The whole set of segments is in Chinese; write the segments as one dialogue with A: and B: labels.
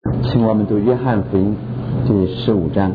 A: 请我们读约翰福音第15章。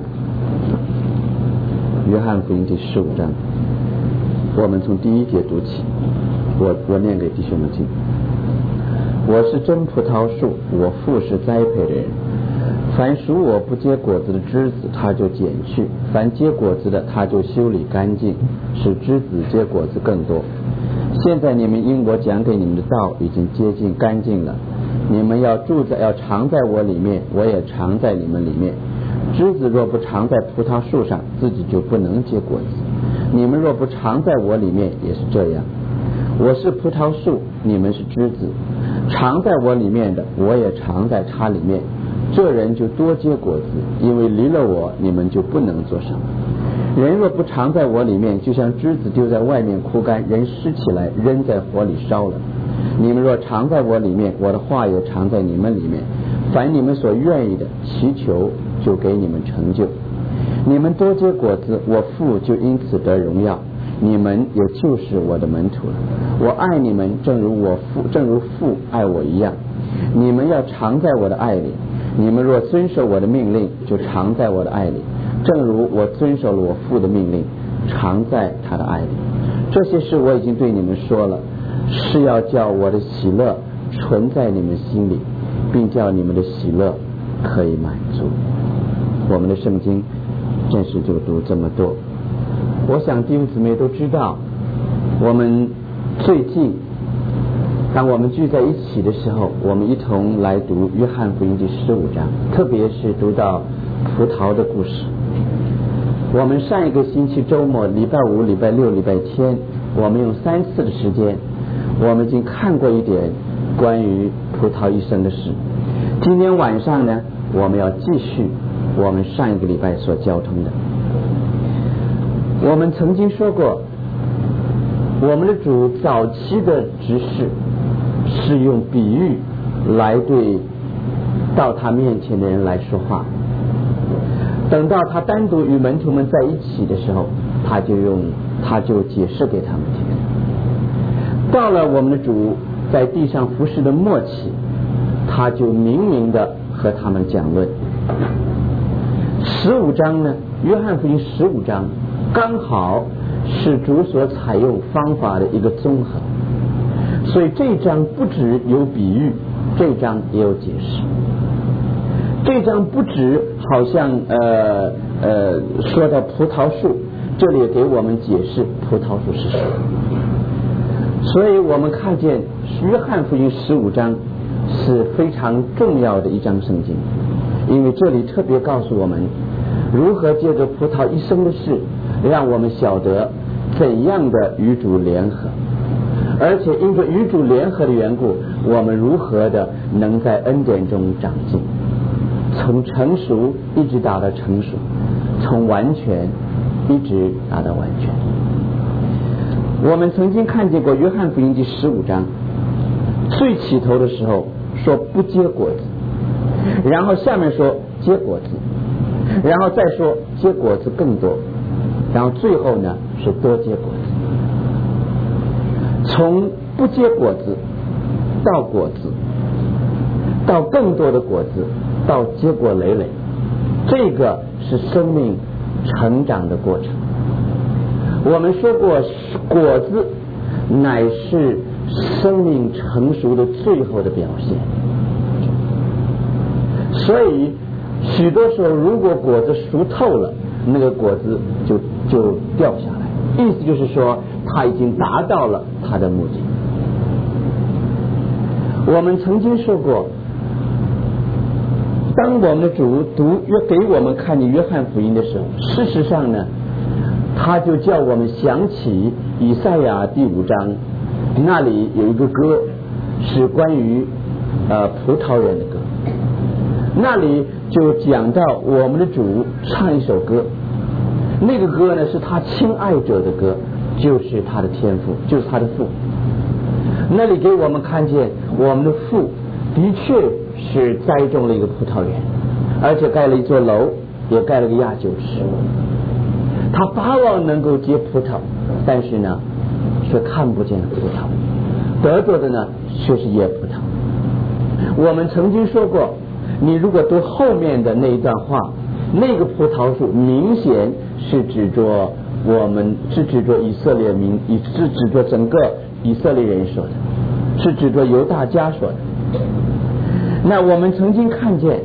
A: 约翰福音第15章，我们从第1节读起。我念给弟兄们听。我是真葡萄树，我父是栽培的人。凡属我不结果子的枝子，他就剪去；凡结果子的，他就修理干净，使枝子结果子更多。现在你们因我讲给你们的道已经接近干净了。你们要常在我里面，我也常在你们里面。枝子若不常在葡萄树上，自己就不能结果子。你们若不常在我里面，也是这样。我是葡萄树，你们是枝子。常在我里面的，我也常在他里面。这人就多结果子，因为离了我，你们就不能做什么。人若不常在我里面，就像枝子丢在外面枯干，人拾起来扔在火里烧了。你们若常在我里面，我的话也常在你们里面。凡你们所愿意的，祈求就给你们成就。你们多结果子，我父就因此得荣耀，你们也就是我的门徒了。我爱你们，正如父爱我一样。你们要常在我的爱里。你们若遵守我的命令，就常在我的爱里，正如我遵守了我父的命令，常在他的爱里。这些事我已经对你们说了，是要叫我的喜乐存在你们心里，并叫你们的喜乐可以满足。我们的圣经正是就读这么多。我想弟兄姊妹都知道，我们最近当我们聚在一起的时候，我们一同来读约翰福音第15章，特别是读到葡萄的故事。我们上一个星期周末，礼拜5、礼拜6、礼拜天，我们用3次的时间，我们已经看过一点关于葡萄一生的事。今天晚上呢，我们要继续我们上一个礼拜所交通的。我们曾经说过，我们的主早期的执事是用比喻来对到他面前的人来说话。等到他单独与门徒们在一起的时候，他就解释给他们听。到了我们的主在地上服侍的末期，他就明明的和他们讲论。15章呢，约翰福音15章刚好是主所采用方法的一个综合，所以这一章不只有比喻，这一章也有解释。这一章不只好像说到葡萄树，这里也给我们解释葡萄树是什么。所以我们看见约翰福音15章是非常重要的一章圣经，因为这里特别告诉我们如何借着葡萄一生的事，让我们晓得怎样的与主联合，而且因着与主联合的缘故，我们如何的能在恩典中长进，从成熟一直达到成熟，从完全一直达到完全。我们曾经看见过约翰福音第15章，最起头的时候说不结果子，然后下面说结果子，然后再说结果子更多，然后最后呢是多结果子。从不结果子到果子，到更多的果子，到结果累累，这个是生命成长的过程。我们说过，果子乃是生命成熟的最后的表现。所以许多时候，如果果子熟透了，那个果子就掉下来，意思就是说它已经达到了它的目的。我们曾经说过，当我们的主给我们看见约翰福音的时候，事实上呢，他就叫我们想起以赛亚第5章，那里有一个歌是关于葡萄园的歌，那里就讲到我们的主唱一首歌，那个歌呢是他亲爱者的歌，就是他的天父，就是他的父。那里给我们看见我们的父的确是栽种了一个葡萄园，而且盖了一座楼，也盖了个压酒池。他巴望能够结葡萄，但是呢却看不见葡萄，得着的呢却是野葡萄。我们曾经说过， 你如果读后面的那一段话，那个葡萄树明显是指着我们，是指着以色列民，是指着整个以色列人说的，是指着犹大家说的。那我们曾经看见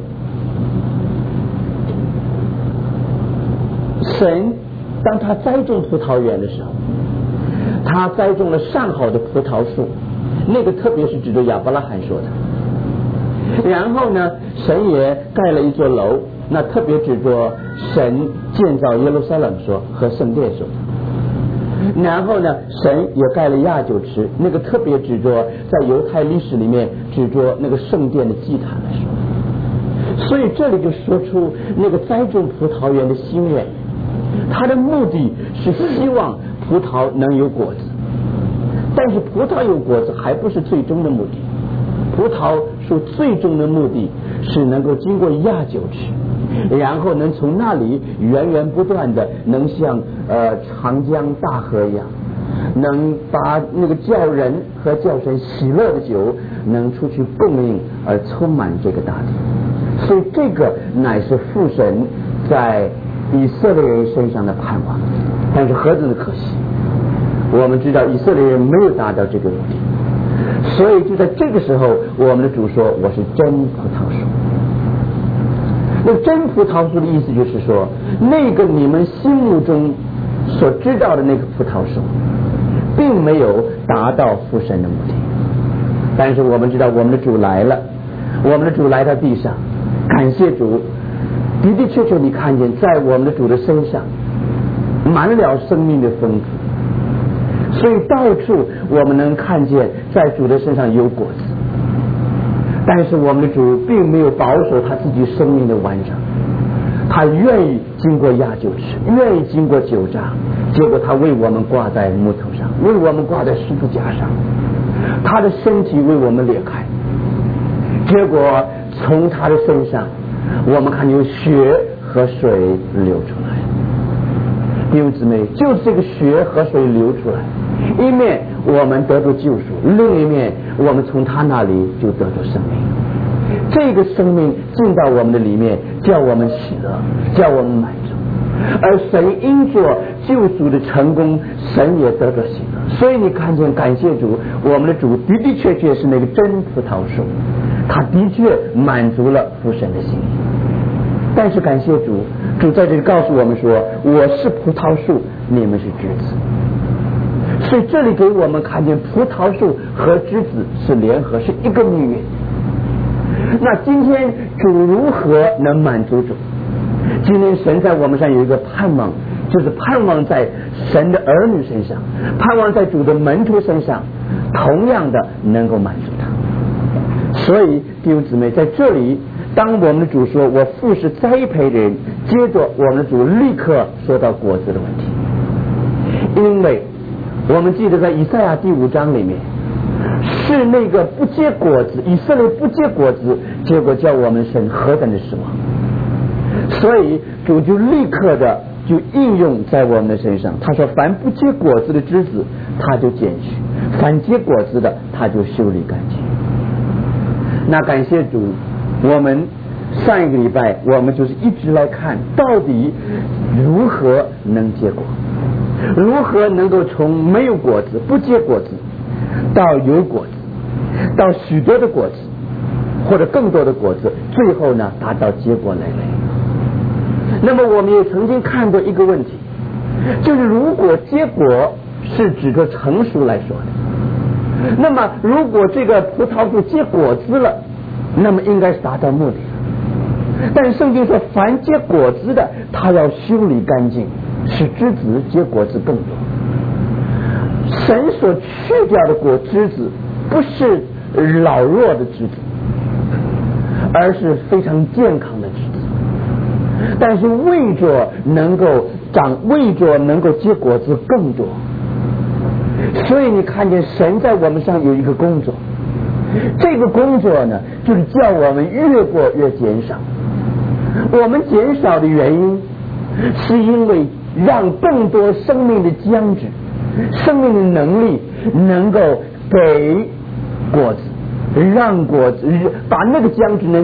A: 神当他栽种葡萄园的时候，他栽种了上好的葡萄树，那个特别是指着亚伯拉罕说的。然后呢，神也盖了一座楼，那特别指着神建造耶路撒冷说和圣殿说的。然后呢，神也盖了亚酒池，那个特别指着在犹太历史里面指着那个圣殿的祭坛来说。所以这里就说出那个栽种葡萄园的心愿，他的目的是希望葡萄能有果子，但是葡萄有果子还不是最终的目的。葡萄树最终的目的是能够经过亚酒池，然后能从那里源源不断的能像长江大河一样，能把那个叫人和叫神喜乐的酒能出去供应而充满这个大地。所以这个乃是父神在以色列人身上的盼望。但是何等的可惜，我们知道以色列人没有达到这个目的。所以就在这个时候，我们的主说我是真葡萄树。那真葡萄树的意思就是说，那个你们心目中所知道的那个葡萄树并没有达到父神的目的。但是我们知道我们的主来了，我们的主来到地上，感谢主，的的确确你看见在我们的主的身上满了生命的丰富，所以到处我们能看见在主的身上有果子。但是我们的主并没有保守他自己生命的完整，他愿意经过亚酒池，愿意经过酒榨，结果他为我们挂在木头上，为我们挂在十字架上，他的身体为我们裂开，结果从他的身上我们看有血和水流出来。弟兄姊妹，就是这个血和水流出来，一面我们得到救赎，另一面我们从他那里就得到生命。这个生命进到我们的里面，叫我们喜乐，叫我们满足。而神因着救赎的成功，神也得到喜乐。所以你看见，感谢主，我们的主的的确确是那个真葡萄树，他的确满足了父神的心意。但是感谢主，主在这里告诉我们说，我是葡萄树，你们是枝子。所以这里给我们看见葡萄树和枝子是联合，是一个命运。那今天主如何能满足主？今天神在我们上有一个盼望，就是盼望在神的儿女身上，盼望在主的门徒身上同样的能够满足他。所以弟兄姊妹，在这里当我们的主说我父是栽培的人，接着我们的主立刻说到果子的问题。因为我们记得在以赛亚第5章里面，是那个不结果子，以色列不结果子，结果叫我们神何等的失望。所以主就立刻的就应用在我们的身上，他说凡不结果子的枝子他就剪去，凡结果子的他就修理干净。那感谢主，我们上一个礼拜我们就是一直来看到底如何能结果，如何能够从没有果子不结果子到有果子，到许多的果子或者更多的果子，最后呢达到结果累累。那么我们也曾经看过一个问题，就是如果结果是指着成熟来说的，那么如果这个葡萄树结果子了，那么应该是达到目的。但是圣经说凡结果子的他要修理干净，使枝子结果子更多。神所去掉的枝子不是老弱的枝子，而是非常健康的枝子，但是为着能够为着能够结果子更多。所以你看见神在我们上有一个工作，这个工作呢就是叫我们越过越减少。我们减少的原因是因为让更多生命的浆汁，生命的能力能够给果子，让果子把那个浆汁能够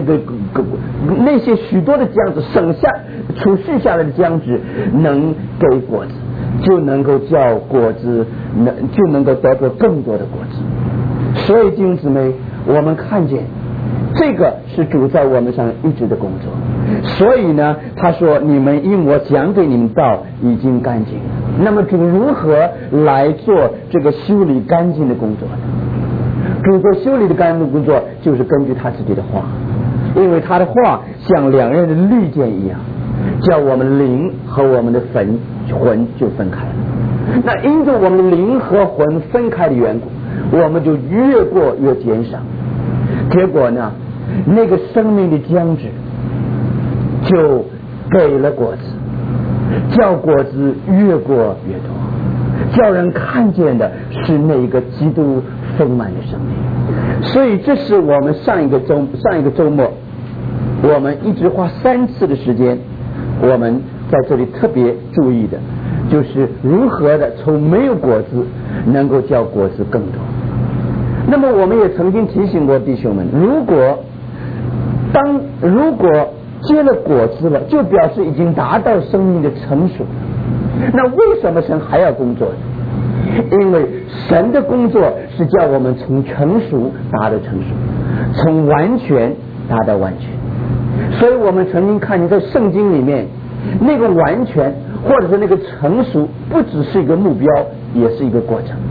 A: 那些许多的浆子储蓄下来的浆子能给果子，就能够叫果子就能够得到更多的果子。所以弟兄姊妹，我们看见这个是主在我们上一直的工作。所以呢，他说你们因我讲给你们道已经干净了。那么主如何来做这个修理干净的工作呢？主做修理的干净工作就是根据他自己的话，因为他的话像两刃的利剑一样，叫我们灵和我们的魂就分开了。那因着我们的灵和魂分开的缘故，我们就越过越减少，结果呢，那个生命的浆汁就给了果子，叫果子越过越多，叫人看见的是那个基督丰满的生命。所以这是我们上一个周末我们一直花3次的时间，我们在这里特别注意的就是如何的从没有果子能够叫果子更多。那么我们也曾经提醒过弟兄们，如果结了果子了，就表示已经达到生命的成熟。那为什么神还要工作呢？因为神的工作是叫我们从成熟达到成熟，从完全达到完全。所以我们曾经看见在圣经里面，那个完全或者是那个成熟不只是一个目标，也是一个过程。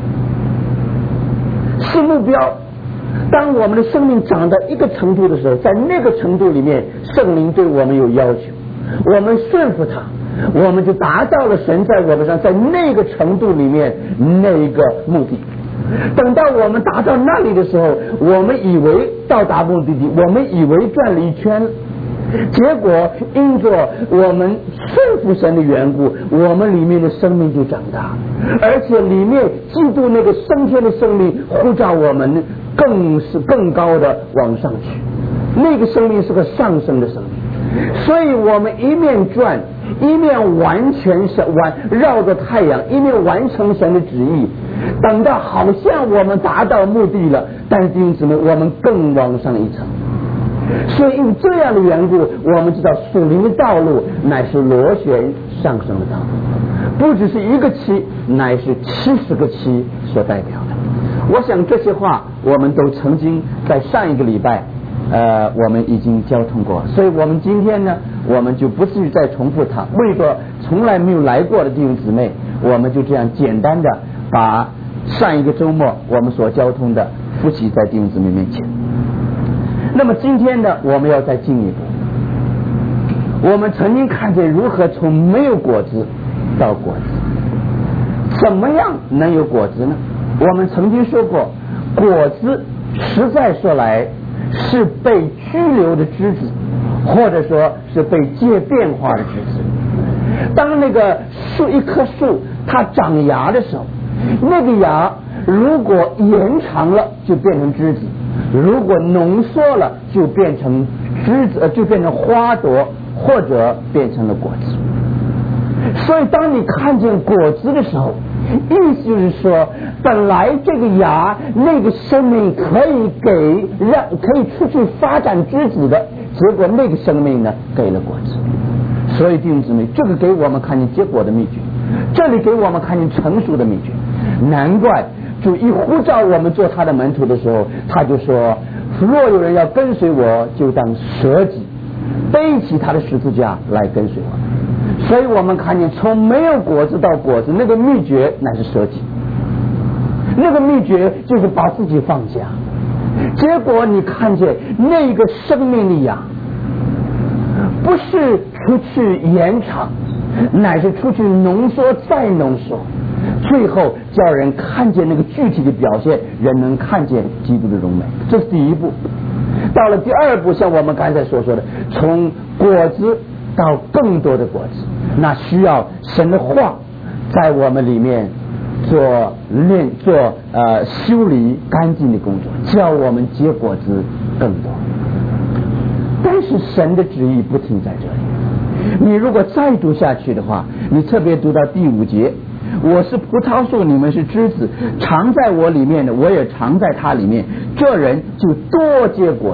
A: 是目标，当我们的生命长到一个程度的时候，在那个程度里面圣灵对我们有要求，我们顺服他，我们就达到了神在我们上在那个程度里面那一个目的。等到我们达到那里的时候，我们以为到达目的地，我们以为转了一圈，结果因着我们顺服神的缘故，我们里面的生命就长大，而且里面基督那个升天的生命呼召我们更高的往上去，那个生命是个上升的生命。所以我们一面转，一面完全绕着太阳，一面完成神的旨意，等到好像我们达到目的了，但是弟兄姊妹，我们更往上一层。所以因这样的缘故，我们知道属灵的道路乃是螺旋上升的道路，不只是一个期，乃是70个期所代表的。我想这些话我们都曾经在上一个礼拜我们已经交通过，所以我们今天呢，我们就不至于再重复它。为着从来没有来过的弟兄姊妹，我们就这样简单的把上一个周末我们所交通的复习在弟兄姊妹面前。那么今天呢，我们要再进一步，我们曾经看见如何从没有果子到果子，怎么样能有果子呢？我们曾经说过，果子实在说来是被拘留的枝子，或者说是被借变化的枝子。当那个一棵树它长芽的时候，那个芽如果延长了就变成枝子，如果浓缩了就变成枝子，就变成花朵，或者变成了果子。所以当你看见果子的时候，意思就是说，本来这个芽那个生命可以出去发展枝子的，结果那个生命呢给了果子。所以弟兄姊妹，这个给我们看见结果的秘诀，这里给我们看见成熟的秘诀。难怪主一呼召我们做他的门徒的时候，他就说，若有人要跟随我，就当舍己，背起他的十字架来跟随我。所以我们看见从没有果子到果子，那个秘诀乃是舍己，那个秘诀就是把自己放下。结果你看见那个生命力啊，不是出去延长，乃是出去浓缩再浓缩，最后叫人看见那个具体的表现，人能看见基督的荣美。这是第一步。到了第二步，像我们刚才所说的，从果子到更多的果子，那需要神的话在我们里面做修理干净的工作，叫我们结果子更多。但是神的旨意不停在这里，你如果再读下去的话，你特别读到第5节，我是葡萄树，你们是枝子，常在我里面的，我也常在他里面，这人就多结果子，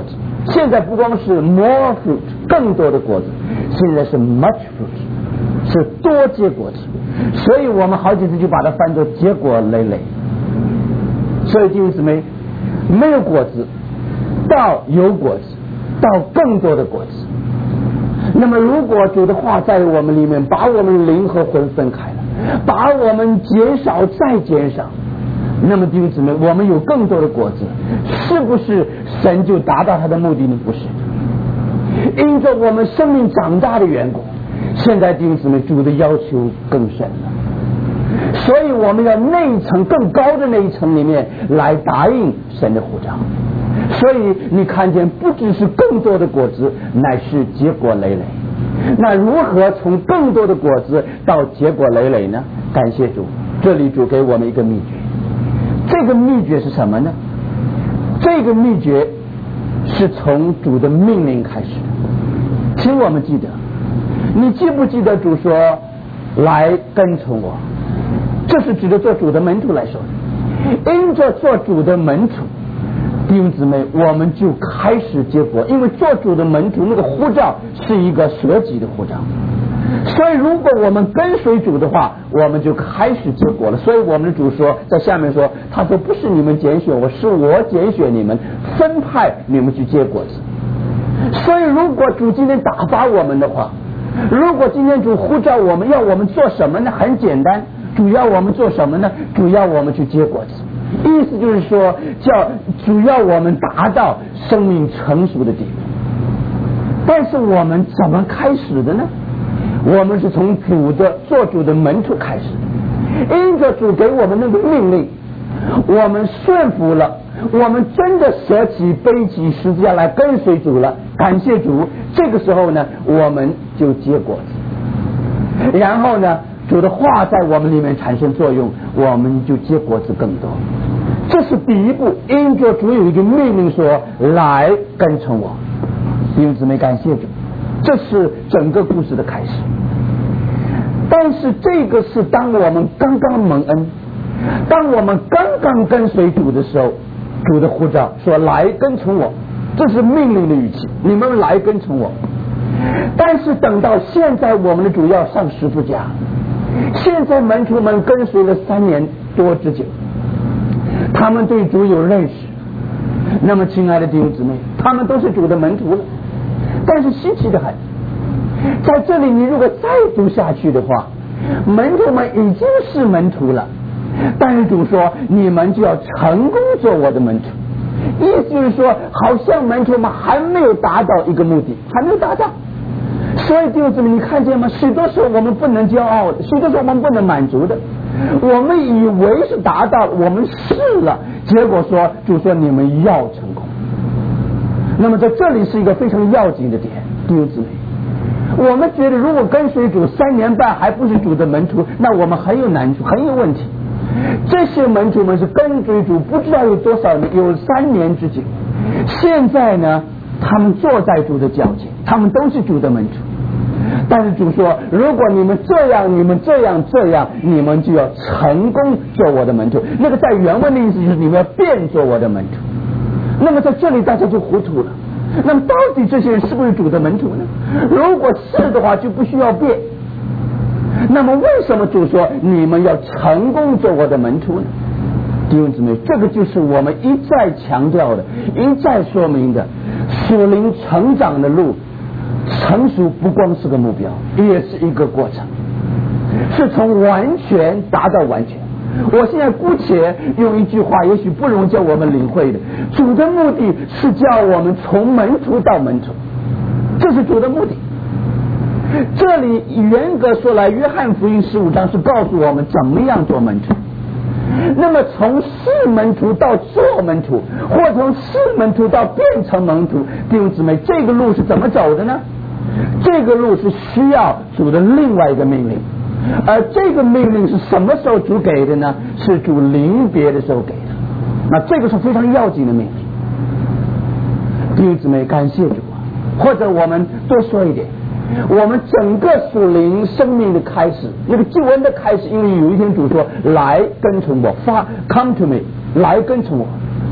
A: 现在不光是 more fruit 更多的果子，现在是 much fruit 是多结果子，所以我们好几次就把它翻作结果累累。所以弟兄姊妹，没有果子到有果子到更多的果子。那么如果主的话在我们里面把我们灵和魂分开了，把我们减少再减少，那么弟兄姊妹，我们有更多的果子，是不是神就达到他的目的呢？不是，因着我们生命长大的缘故，现在弟兄姊妹，主的要求更深了，所以我们要那一层更高的那一层里面来答应神的呼召。所以你看见不只是更多的果子，乃是结果累累。那如何从更多的果子到结果累累呢？感谢主，这里主给我们一个秘诀。这个秘诀是什么呢？这个秘诀是从主的命令开始的。请我们记得，你记不记得主说来跟从我？这是指着做主的门徒来说的。因着做主的门徒，弟兄姊妹，我们就开始结果，因为做主的门徒那个呼召是一个舍己的呼召，所以如果我们跟随主的话，我们就开始结果了。所以我们的主说，在下面说，他说不是你们拣选我，是我拣选你们，分派你们去结果子。所以如果主今天打发我们的话，如果今天主呼召我们，要我们做什么呢？很简单，主要我们做什么呢？主要我们去结果子。意思就是说，主要我们达到生命成熟的地步。但是我们怎么开始的呢？我们是从做主的门徒开始的，因着主给我们那个命令，我们顺服了，我们真的舍起背起十字架来跟随主了，感谢主。这个时候呢，我们就结果子，然后呢，主的话在我们里面产生作用，我们就结果子更多。这是第一步，因着主有一个命令说来跟从我。弟兄姊妹，感谢主，这是整个故事的开始。但是这个是当我们刚刚蒙恩，当我们刚刚跟随主的时候，主的呼召说来跟从我，这是命令的语气，你们来跟从我。但是等到现在我们的主要上十字架，现在门徒们跟随了3年多之久，他们对主有认识。那么亲爱的弟兄姊妹，他们都是主的门徒了。但是稀奇的很，在这里你如果再读下去的话，门徒们已经是门徒了，但是主说你们就要成功做我的门徒。意思就是说，好像门徒们还没有达到一个目的，还没有达到。所以弟兄姊妹，你看见吗？许多时候我们不能骄傲的，许多时候我们不能满足的，我们以为是达到，我们试了，结果说主说你们要成功。那么在这里是一个非常要紧的点，弟兄姊妹，我们觉得如果跟随主3年半还不是主的门徒，那我们很有难处，很有问题。这些门徒们是跟随主不知道有多少年，有3年之久。现在呢，他们坐在主的脚前，他们都是主的门徒。但是主说，如果你们这样，你们这样，你们就要成功做我的门徒。那个在原文的意思就是你们要变做我的门徒。那么在这里大家就糊涂了，那么到底这些人是不是主的门徒呢？如果是的话，就不需要变。那么为什么主说你们要成功做我的门徒呢？弟兄姊妹，这个就是我们一再强调的，一再说明的，属灵成长的路，成熟不光是个目标，也是一个过程，是从完全达到完全。我现在姑且用一句话，也许不容叫我们领会的，主的目的是叫我们从门徒到门徒，这是主的目的。这里严格说来，约翰福音15章是告诉我们怎么样做门徒。那么从是门徒到做门徒，或从是门徒到变成门徒，弟兄姊妹，这个路是怎么走的呢？这个路是需要主的另外一个命令，而这个命令是什么时候主给的呢？是主临别的时候给的。那这个是非常要紧的命令。弟兄姊妹，感谢主啊！或者我们多说一点，我们整个属灵生命的开始，那个救恩的开始，因为有一天主说来跟从我，come to me， 来跟从我。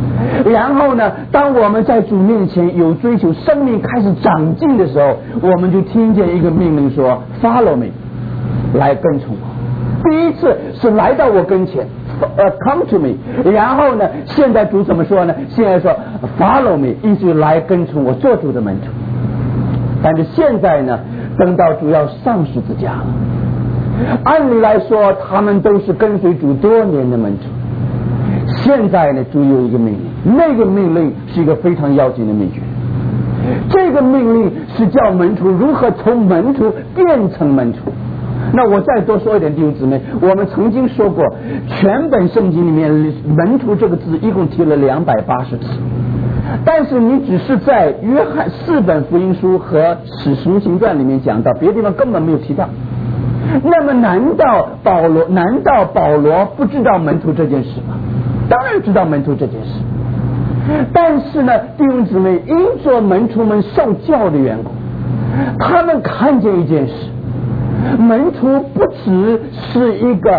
B: 然后呢，当我们在主面前有追求，生命开始长进的时候，我们就听见一个命令说 Follow me， 来跟从我。第一次是来到我跟前come to me， 然后呢，现在主怎么说呢？现在说 Follow me， 意思来跟从我，做主的门徒。但是现在呢，等到主要上十字架了，按理来说他们都是跟随主多年的门徒。现在呢，主有一个命令，那个命令是一个非常要紧的秘诀。这个命令是叫门徒如何从门徒变成门徒。那我再多说一点，弟兄姊妹，我们曾经说过，全本圣经里面门徒这个字一共提了280次，但是你只是在约翰4本福音书和使徒行传里面讲到，别的地方根本没有提到。那么难道保罗不知道门徒这件事吗？当然知道门徒这件事，但是呢，弟兄姊妹，因着门徒们受教的缘故，他们看见一件事，门徒不只是一个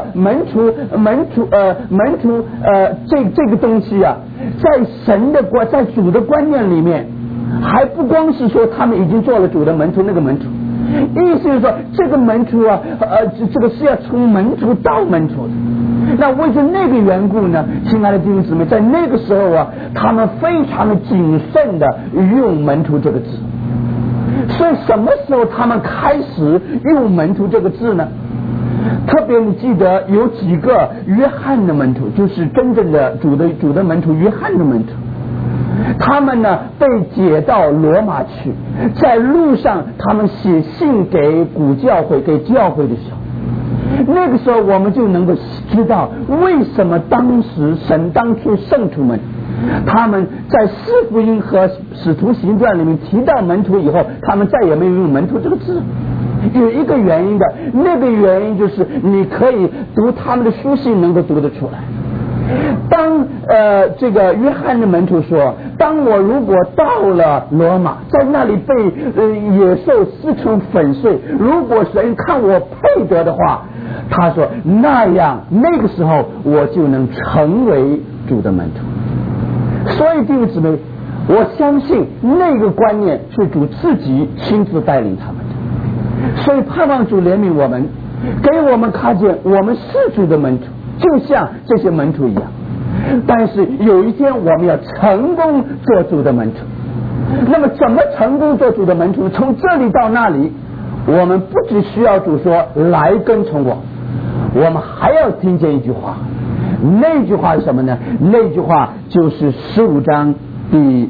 B: 这个东西啊，在主的观念里面，还不光是说他们已经做了主的门徒，那个门徒，意思是说这个门徒啊，这个是要从门徒到门徒的。那为着那个缘故呢，亲爱的弟兄姊妹，在那个时候啊，他们非常的谨慎的用门徒这个字。所以什么时候他们开始用门徒这个字呢？特别你记得有几个约翰的门徒，就是真正的主的门徒，约翰的门徒，他们呢被解到罗马去，在路上他们写信给古教会，给教会的时候，那个时候我们就能够知道为什么当时神当初圣徒们他们在四福音和使徒行传里面提到门徒以后，他们再也没有用门徒这个字。有一个原因的，那个原因就是你可以读他们的书信能够读得出来。当这个约翰的门徒说，当我如果到了罗马，在那里被野兽撕成粉碎，如果神看我配得的话，他说那个时候我就能成为主的门徒。所以弟兄姊妹，我相信那个观念是主自己亲自带领他们的，所以盼望主怜悯我们，给我们看见我们是主的门徒，就像这些门徒一样。但是有一天我们要成功做主的门徒。那么怎么成功做主的门徒？从这里到那里，我们不只需要主说来跟从我们还要听见一句话。那句话是什么呢？那句话就是15章第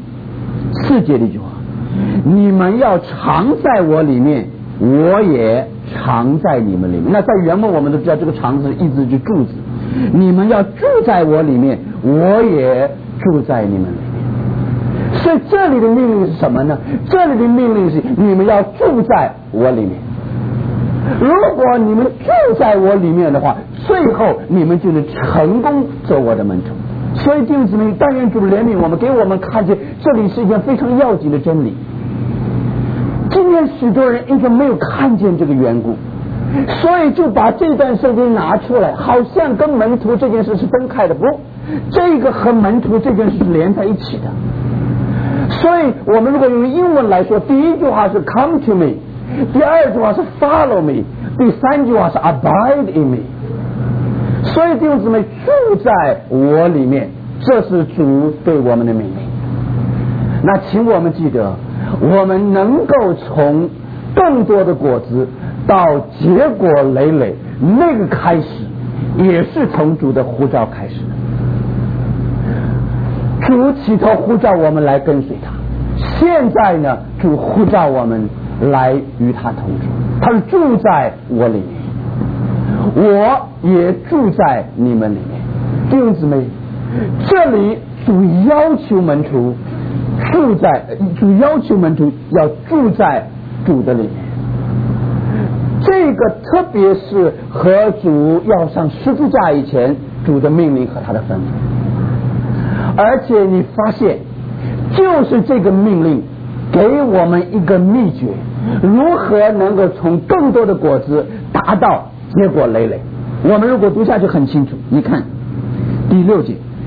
B: 4节的一句话，你们要常在我里面，我也常在你们里面。那在原文我们都知道这个常字意思就是住字，你们要住在我里面，我也住在你们里面。所以这里的命令是什么呢？这里的命令是你们要住在我里面。如果你们住在我里面的话，最后你们就能成功做我的门徒。所以弟兄姊妹，但愿主怜悯我们，给我们看见这里是一件非常要紧的真理。今天许多人因为没有看见这个缘故，所以就把这段圣经拿出来，好像跟门徒这件事是分开的。不，这个和门徒这件事是连在一起的。所以我们如果用英文来说，第一句话是 come to me， 第二句话是 follow me， 第三句话是 abide in me。所以弟兄姊妹，住在我里面，这是主对我们的命令。那请我们记得，我们能够从更多的果子到结果累累，那个开始也是从主的呼召开始的。主起头呼召我们来跟随他，现在呢，主呼召我们来与他同住，他是住在我里面，我也住在你们里面。弟兄姊妹，这里主要求门徒要住在主的里面。这个特别是和主要上十字架以前主的命令和他的吩咐。而且你发现，就是这个命令给我们一个秘诀，如何能够从更多的果子达到结果累累。我们如果读下去很清楚，你看第6节，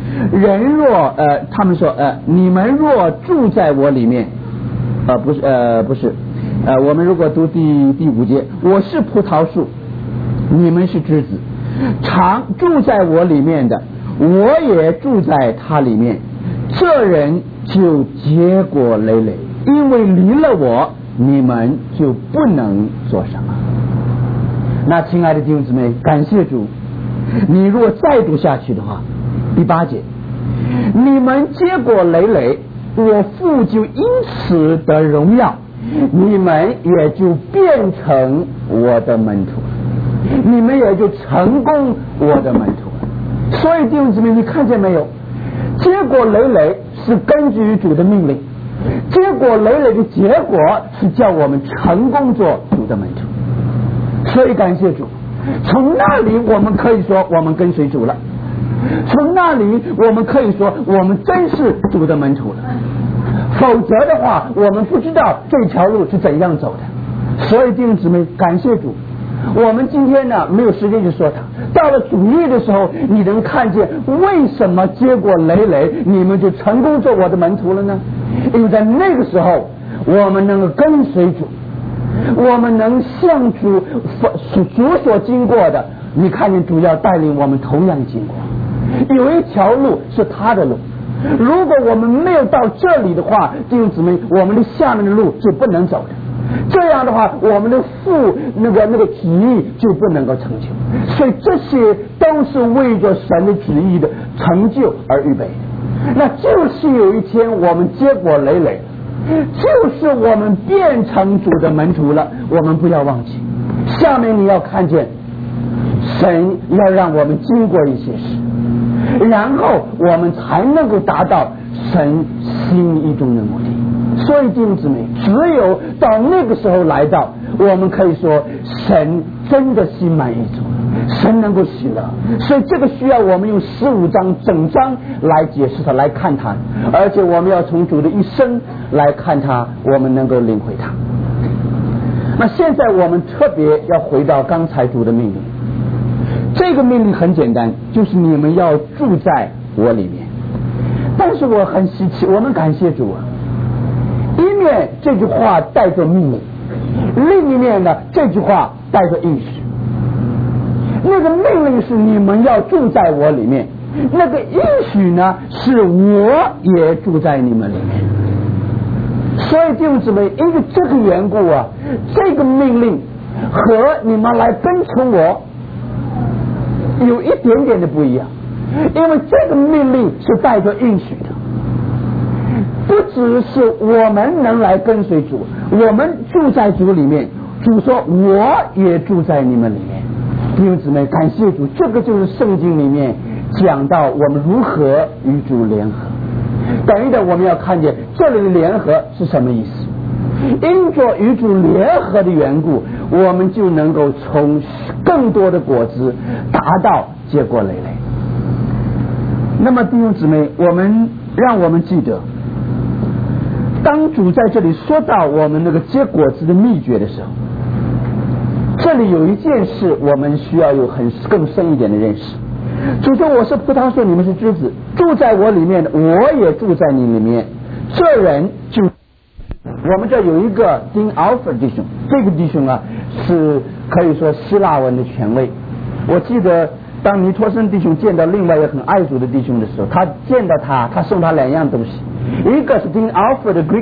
B: 人若他们说你们若住在我里面，不是我们如果读第5节，我是葡萄树，你们是枝子，常住在我里面的，我也住在他里面，这人就结果累累，因为离了我，你们就不能做什么。那亲爱的弟兄姊妹，感谢主，你如果再读下去的话，第8节，你们结果累累，我父就因此得荣耀，你们也就变成我的门徒，你们也就成功我的门徒。所以弟兄姊妹，你看见没有？结果累累是根据主的命令，结果累累的结果是叫我们成功做主的门徒。所以感谢主，从那里我们可以说我们跟随主了，从那里我们可以说我们真是主的门徒了。否则的话，我们不知道这条路是怎样走的。所以弟兄姊妹，感谢主，我们今天呢没有时间去说它，到了主日的时候，你能看见为什么结果累累，你们就成功做我的门徒了呢？因为在那个时候，我们能够跟随主，我们能向主所经过的，你看见主要带领我们同样经过，有一条路是他的路。如果我们没有到这里的话，弟兄姊妹，我们的下面的路是不能走的。这样的话，我们的那个旨意就不能够成就。所以这些都是为着神的旨意的成就而预备的。那就是有一天我们结果累累，就是我们变成主的门徒了。我们不要忘记，下面你要看见神要让我们经过一些事，然后我们才能够达到神心意中的目的。所以弟兄姊妹，只有到那个时候来到，我们可以说神真的心满意足，神能够喜乐。所以这个需要我们用15章整章来解释它，来看它，而且我们要从主的一生来看它，我们能够领会它。那现在我们特别要回到刚才主的命令，这个命令很简单，就是你们要住在我里面。但是我很稀奇，我们感谢主啊，一面这句话带着命令，另一面呢这句话带着应许。那个命令是你们要住在我里面，那个应许呢是我也住在你们里面。所以弟兄姊妹，因为这个缘故啊，这个命令和你们来跟从我有一点点的不一样，因为这个命令是带着应许的，不只是我们能来跟随主，我们住在主里面，主说我也住在你们里面。弟兄姊妹，感谢主，这个就是圣经里面讲到我们如何与主联合。等一等，我们要看见这里的联合是什么意思。因着与主联合的缘故，我们就能够从更多的果子达到结果累累。那么弟兄姊妹，让我们记得，当主在这里说到我们那个结果子的秘诀的时候，这里有一件事我们需要有更深一点的认识。主说我是葡萄树，你们是枝子，住在我里面的，我也住在你里面，这人就我们这有一个丁奥弗弟兄，这个弟兄啊是可以说希腊文的权威。我记得当尼托森弟兄见到另外一个很爱主的弟兄的时候，他见到他送他2样东西，一个是丁奥弗的 Greek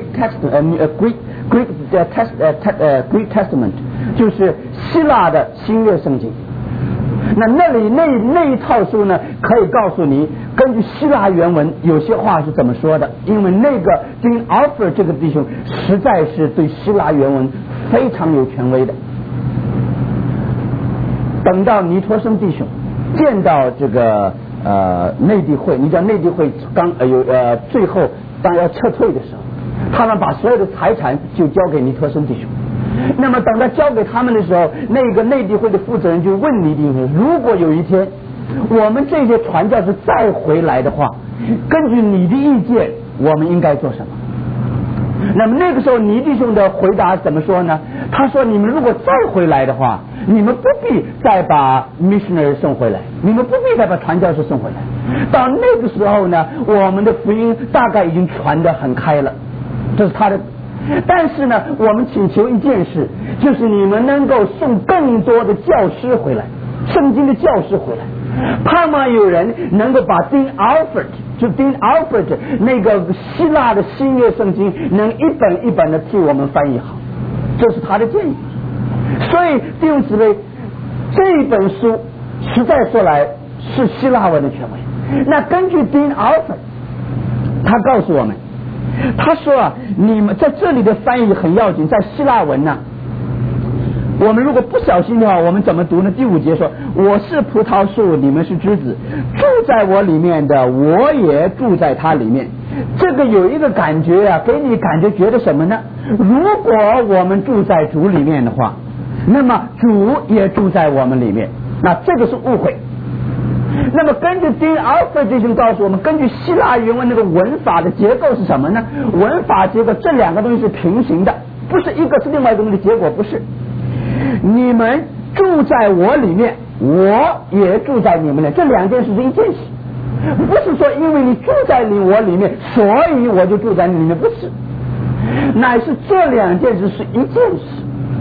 B: Testament， 就是希腊的新约圣经。那一套书呢，可以告诉你根据希腊原文有些话是怎么说的，因为那个丁奥弗这个弟兄实在是对希腊原文非常有权威的。等到尼托森弟兄见到这个内地会，你知道内地会最后当要撤退的时候，他们把所有的财产就交给尼托森弟兄。那么等他交给他们的时候，那个内地会的负责人就问尼弟兄，如果有一天我们这些传教士再回来的话，根据你的意见我们应该做什么？那么那个时候尼弟兄的回答怎么说呢？他说你们如果再回来的话， 你们不必再把 missionary 送回来，你们不必再把传教士送回来。到那个时候呢，我们的福音大概已经传得很开了，这是他的。但是呢，我们请求一件事，就是你们能够送更多的教师回来，圣经的教师回来，盼望有人能够把 Dean Alford 那个希腊的新约圣经能一本一本的替我们翻译好，这是他的建议。所以弟兄姊妹，这一本书实在说来是希腊文的权威。那根据 Dean Alford 他告诉我们，他说啊，你们在这里的翻译很要紧，在希腊文呢，我们如果不小心的话，我们怎么读呢？第5节说，我是葡萄树，你们是枝子，住在我里面的，我也住在他里面。这个有一个感觉啊，给你感觉觉得什么呢？如果我们住在主里面的话，那么主也住在我们里面，那这个是误会。那么根据 Dean Alford 弟兄告诉我们，根据希腊原文那个文法的结构是什么呢？文法结构这两个东西是平行的，不是一个是另外一个东西的结果，不是。你们住在我里面，我也住在你们里，这两件事是一件事，不是说因为你住在我里面，所以我就住在你里面，不是，乃是这两件事是一件事。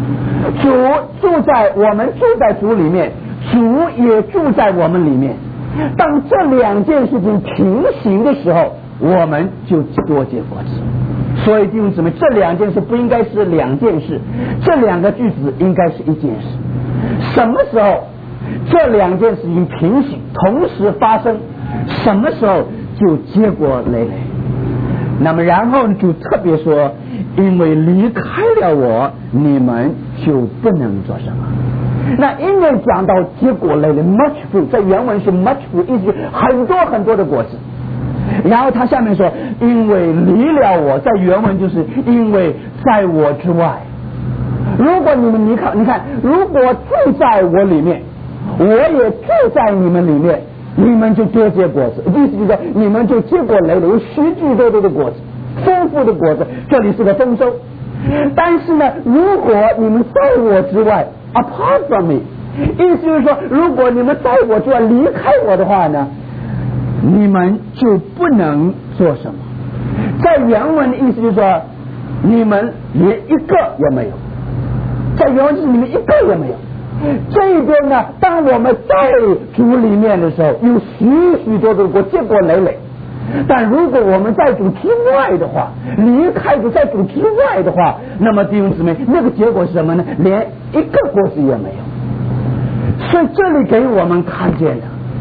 B: 我们住在主里面，主也住在我们里面。当这两件事情平行的时候，我们就多结果子。所以弟兄姊妹，这两件事不应该是两件事，这两个句子应该是一件事。什么时候这两件事情平行同时发生，什么时候就结果累累。那么然后就特别说，因为离开了我，你们就不能做什么。那因为讲到结果累累 much fruit， 在原文是 much fruit， 意思很多很多的果子。然后他下面说，因为离了我，在原文就是因为在我之外。如果你们你看，如果住在我里面，我也住在你们里面，你们就多结果子，意思就是说你们就结果累累，有许许多多的果子，丰富的果子，这里是个丰收。但是呢，如果你们在我之外 apart from me， 意思就是说，如果你们在我之外离开我的话呢，你们就不能做什么。在原文的意思就是说，你们连一个也没有，在原文就是你们一个也没有。这一边呢，当我们在主里面的时候，有许许多多的果，结果累累。但如果我们在主之外的话，离开主在主之外的话，那么弟兄姊妹，那个结果是什么呢？连一个果子也没有。所以这里给我们看见的，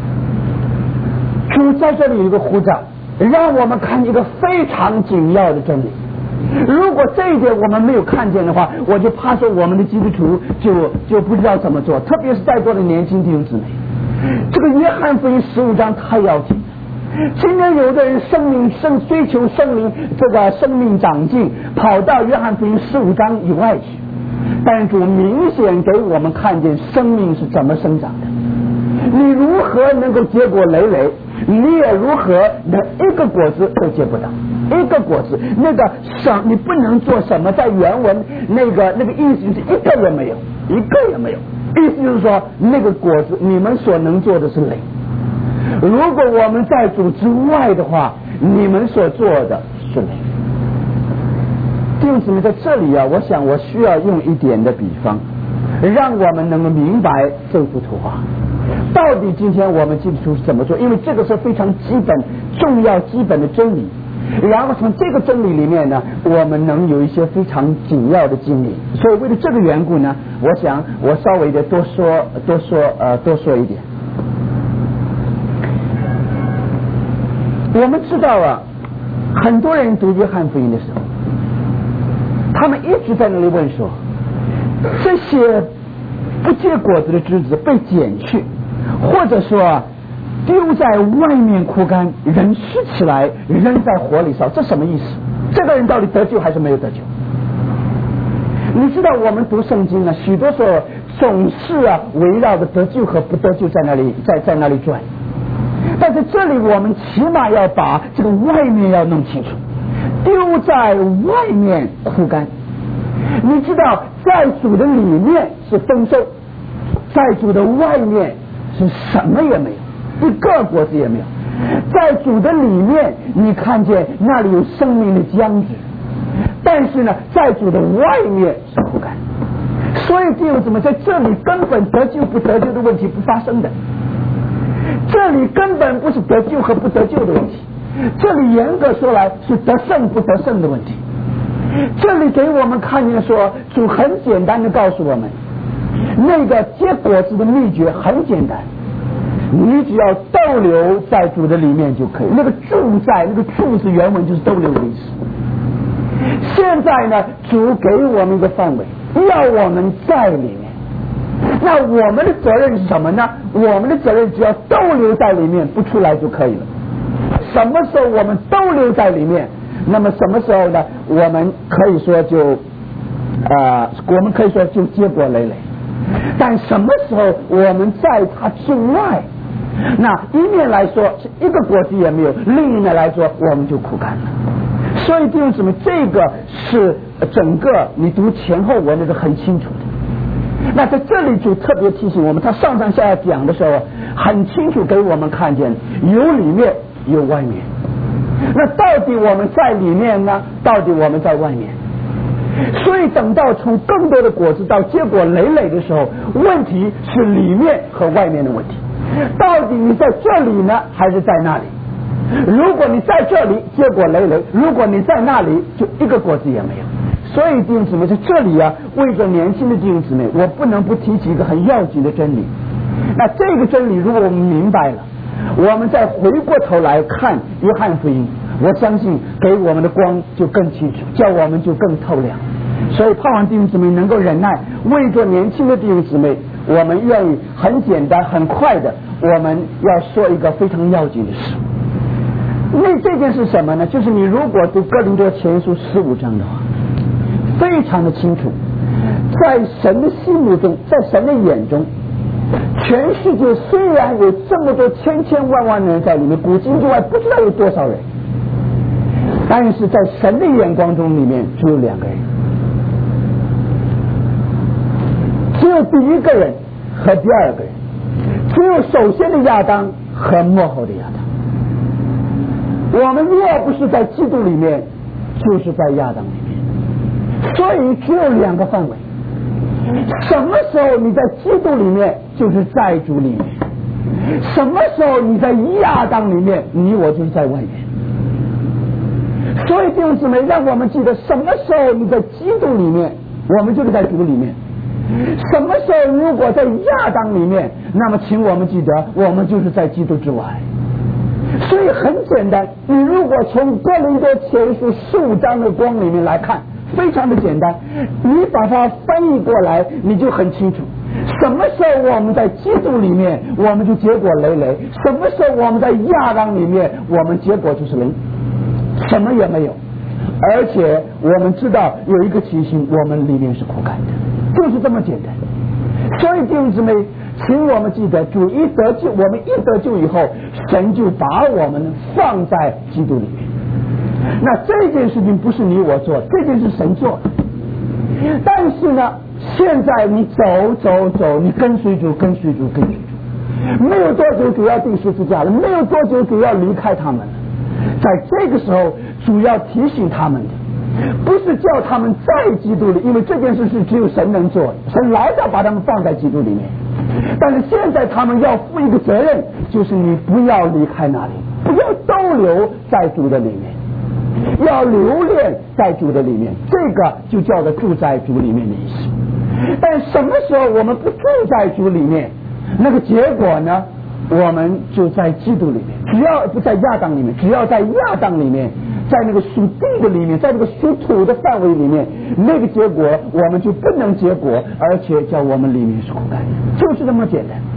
B: 主在这里有一个呼召，让我们看一个非常紧要的真理。如果这一点我们没有看见的话，我就怕说我们的基督徒就不知道怎么做，特别是在座的年轻弟兄姊妹。这个约翰福音15章太要紧了。今天有的人追求生命长进，跑到约翰福音15章以外去，但主明显给我们看见生命是怎么生长的。你如何能够结果累累，你也如何能一个果子都结不到，一个果子你不能做什么。在原文那个意思就是一个也没有，一个也没有，意思就是说那个果子你们所能做的是零。如果我们在主之外的话，你们所做的是零。弟兄姊妹，在这里啊，我想我需要用一点的比方，让我们能够明白这幅图画到底今天我们基督徒是怎么做，因为这个是非常基本重要基本的真理。然后从这个真理里面呢，我们能有一些非常紧要的经历。所以为了这个缘故呢，我想我稍微的多说一点。我们知道啊，很多人读约翰福音的时候，他们一直在那里问说，这些不结果子的枝子被剪去，或者说丢在外面枯干，人拾起来扔在火里烧，这什么意思？这个人到底得救还是没有得救？你知道我们读圣经呢，许多时候总是围绕着得救和不得救在那里转。但是这里我们起码要把这个外面要弄清楚，丢在外面枯干。你知道在主的里面是丰收， 在主的外面是什么也没有，一个果子也没有。在主的里面，你看见那里有生命的浆汁，但是呢，在主的外面是枯干。所以弟兄姊妹，在这里根本得救不得救的问题不发生的，这里根本不是得救和不得救的问题，这里严格说来是得胜不得胜的问题。这里给我们看见说，主很简单的告诉我们，那个结果子的秘诀很简单，你只要逗留在主的里面就可以。那个住在，那个住字原文就是逗留的意思。现在呢，主给我们一个范围，要我们在里面。那我们的责任是什么呢？我们的责任只要逗留在里面，不出来就可以了。什么时候我们逗留在里面，那么什么时候呢？我们可以说就结果累累。但什么时候我们在它之外，那一面来说是一个果子也没有，另一面来说我们就枯干了。所以弟兄姊妹，这个是整个你读前后文的是很清楚的。那在这里就特别提醒我们，他上上下下讲的时候很清楚给我们看见有里面有外面。那到底我们在里面呢？到底我们在外面？所以等到从更多的果子到结果累累的时候，问题是里面和外面的问题。到底你在这里呢，还是在那里？如果你在这里，结果累累；如果你在那里，就一个果子也没有。所以弟兄姊妹，在这里啊，为着年轻的弟兄姊妹，我不能不提起一个很要紧的真理。那这个真理，如果我们明白了，我们再回过头来看约翰福音，我相信给我们的光就更清楚，叫我们就更透亮。所以盼望弟兄姊妹能够忍耐，为着年轻的弟兄姊妹，我们愿意很简单很快的，我们要说一个非常要紧的事。那这件事什么呢？就是你如果读哥林多前书15章的话，非常的清楚，在神的心目中，在神的眼中，全世界虽然有这么多千千万万人在里面，古今之外不知道有多少人，但是在神的眼光中里面只有2个人，只有第一个人和第二个人，只有首先的亚当和末后的亚当。我们若不是在基督里面，就是在亚当里面，所以只有2个范围。什么时候你在基督里面，就是在主里面；什么时候你在亚当里面，你我就是在外面。所以弟兄姊妹，让我们记得，什么时候你在基督里面，我们就是在主里面；什么时候如果在亚当里面，那么请我们记得，我们就是在基督之外。所以很简单，你如果从哥林多前书15章的光里面来看，非常的简单，你把它翻译过来，你就很清楚。什么时候我们在基督里面，我们就结果累累；什么时候我们在亚当里面，我们结果就是零，什么也没有。而且我们知道有一个情形，我们里面是枯干的，就是这么简单。所以弟兄姊妹，请我们记得，主一得救，我们一得救以后，神就把我们放在基督里面。那这件事情不是你我做，这件事神做的。但是呢，现在你走，你跟随主，没有多久主要定十字架了，没有多久主要离开他们了。在这个时候，主要提醒他们的，不是叫他们在基督里，因为这件事是只有神能做的，神老早把他们放在基督里面。但是现在他们要负一个责任，就是你不要离开那里，不要逗留在主的里面，要留恋在主的里面，这个就叫做住在主里面的意思。但什么时候我们不住在主里面，那个结果呢，我们就在基督里面。只要不在亚当里面，只要在亚当里面，在那个属地的里面，在这个属土的范围里面，那个结果我们就不能结果，而且叫我们里面是枯干的，就是这么简单。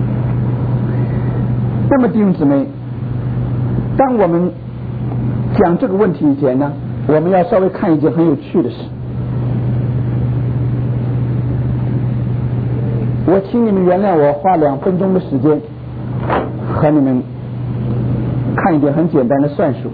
B: 那么弟兄姊妹，当我们讲这个问题以前呢，我们要稍微看一件很有趣的事。我请你们原谅我花2分钟的时间和你们看一点很简单的算术，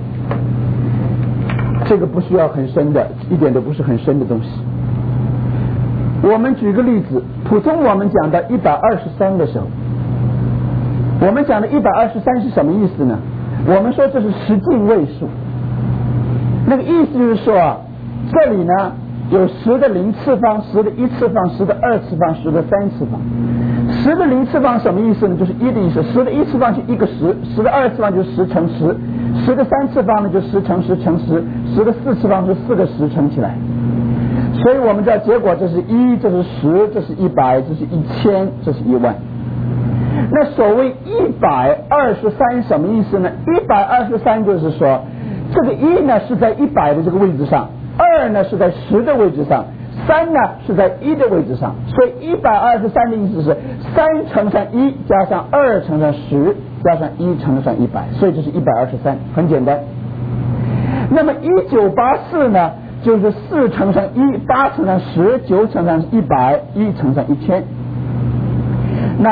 B: 这个不需要很深的，一点都不是很深的东西。 我们举个例子，普通我们讲到123的时候，我们讲的123是什么意思呢？我们说这是10进位数，那个意思就是说啊，这里呢有10的0次方、10的1次方、10的2次方、10的3次方。10的0次方什么意思呢？就是1的意思。10的1次方就1个10，10的2次方就是10乘10，10的3次方呢就10乘10乘10，10的4次方是4个10乘起来。所以我们知道结果这是1，这是10，这是100，这是1000，这是10000。那所谓123什么意思呢？123就是说，这个1呢是在100的这个位置上，2呢是在10的位置上，3呢是在1的位置上。所以123的意思是3乘上1加上2乘上10加上1乘上100，所以这是123，很简单。那么1984呢，就是4乘上1 8乘上10 9乘上100 1乘上1000。那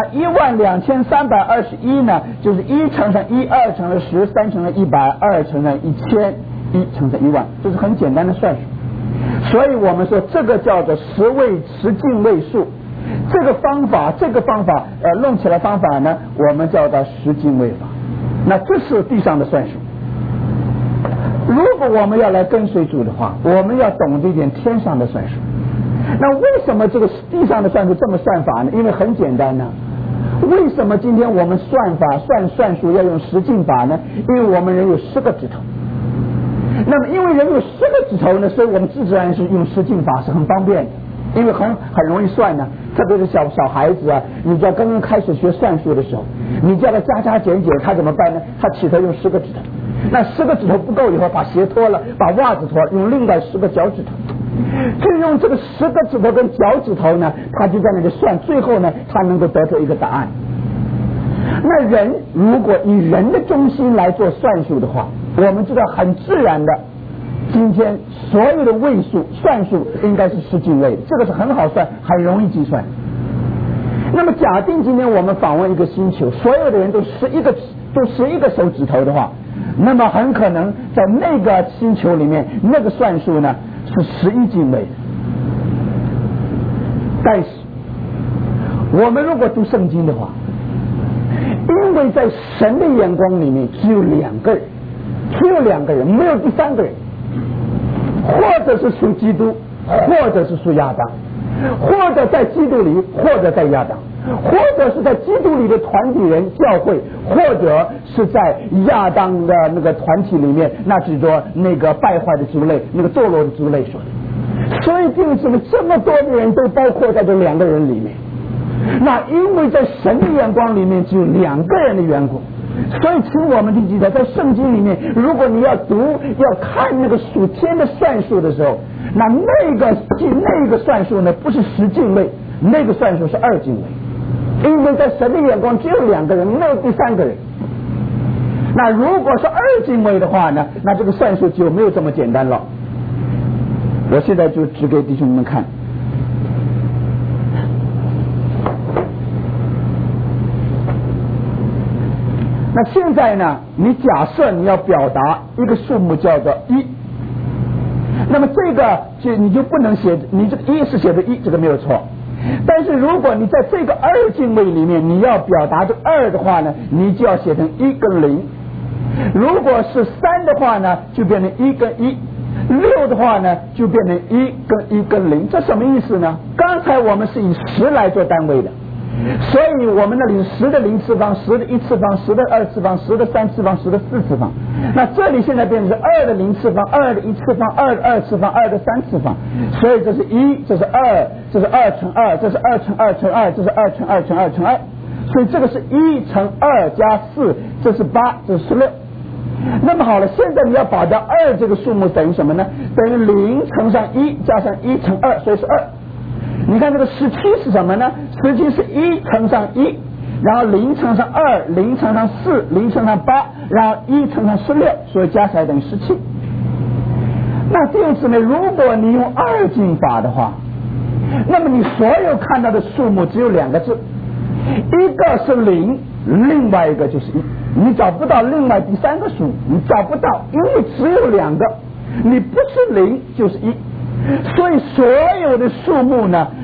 B: 12321呢，就是1乘上1 2乘上10 3乘上100 2乘上1000 1乘上10000，这是很简单的算术。所以我们说这个叫做10进位数。这个方法弄起来方法呢，我们叫它10进位法。那这是地上的算术。如果我们要来跟随主的话，我们要懂这一点天上的算术。那为什么这个地上的算术这么算法呢？因为很简单呢。为什么今天我们算术要用10进法呢？因为我们人有10个指头。那么因为人有10个指头呢，所以我们自然是用10进法是很方便的，因为很容易算呢。特别是小孩子啊，你叫刚刚开始学算术的时候，你叫他加减，他怎么办呢？他起头用10个指头，那10个指头不够以后，把鞋脱了，把袜子脱了，用另外10个脚趾头。就用这个10个指头跟脚趾头呢，他就在那里算，最后呢，他能够得出一个答案。那人如果以人的中心来做算术的话，我们知道很自然的，今天所有的位数算术应该是10进位，这个是很好算，很容易计算。那么假定今天我们访问一个星球，所有的人都11个手指头的话，那么很可能在那个星球里面，那个算术呢是11进位的。但是我们如果读圣经的话，因为在神的眼光里面只有2个人，没有第3个人，或者是属基督，或者是属亚当，或者在基督里，或者在亚当，或者是在基督里的团体人教会，或者是在亚当的那个团体里面，那是说那个败坏的族类，那个堕落的族类说的。所以为什么这么多的人都包括在这2个人里面？那因为在神的眼光里面只有2个人的缘故。所以请我们记得，在圣经里面，如果你要看那个属天的算术的时候，那个算术呢不是10进位，那个算术是2进位，因为在神的眼光只有2个人，没有第3个人。那如果是2进位的话呢，那这个算术就没有这么简单了。我现在就指给弟兄们看。那现在呢，你假设你要表达一个数目叫做1，那么这个你就不能写，你这个1是写的1，这个没有错。但是如果你在这个2进位里面，你要表达这个2的话呢，你就要写成1跟0。如果是3的话呢，就变成1跟1；6的话呢，就变成1跟0。这什么意思呢？刚才我们是以10来做单位的。所以我们那里是10的0次方、10的1次方、10的2次方、10的3次方、10的4次方。那这里现在变成是2的0次方、2的1次方、2的2次方、2的3次方。所以这是1，这是2，这是2乘2，这是2乘2乘2，这是2乘2乘2乘2。所以这个是1乘2加4，这是8，这是16。那么好了，现在你要把这2这个数目等于什么呢？等于0乘上1加上1乘2，所以是2。你看这个17是什么呢？17是1乘上1，然后0乘上2， 0乘上4， 0乘上8，然后1乘上16，所以加起来等于17。那弟兄姊妹，如果你用2进法的话，那么你所有看到的数目只有2个字，一个是0，另外一个就是1。你找不到另外第3个数，你找不到，因为只有2个，你不是0就是1。所以所有的数目呢，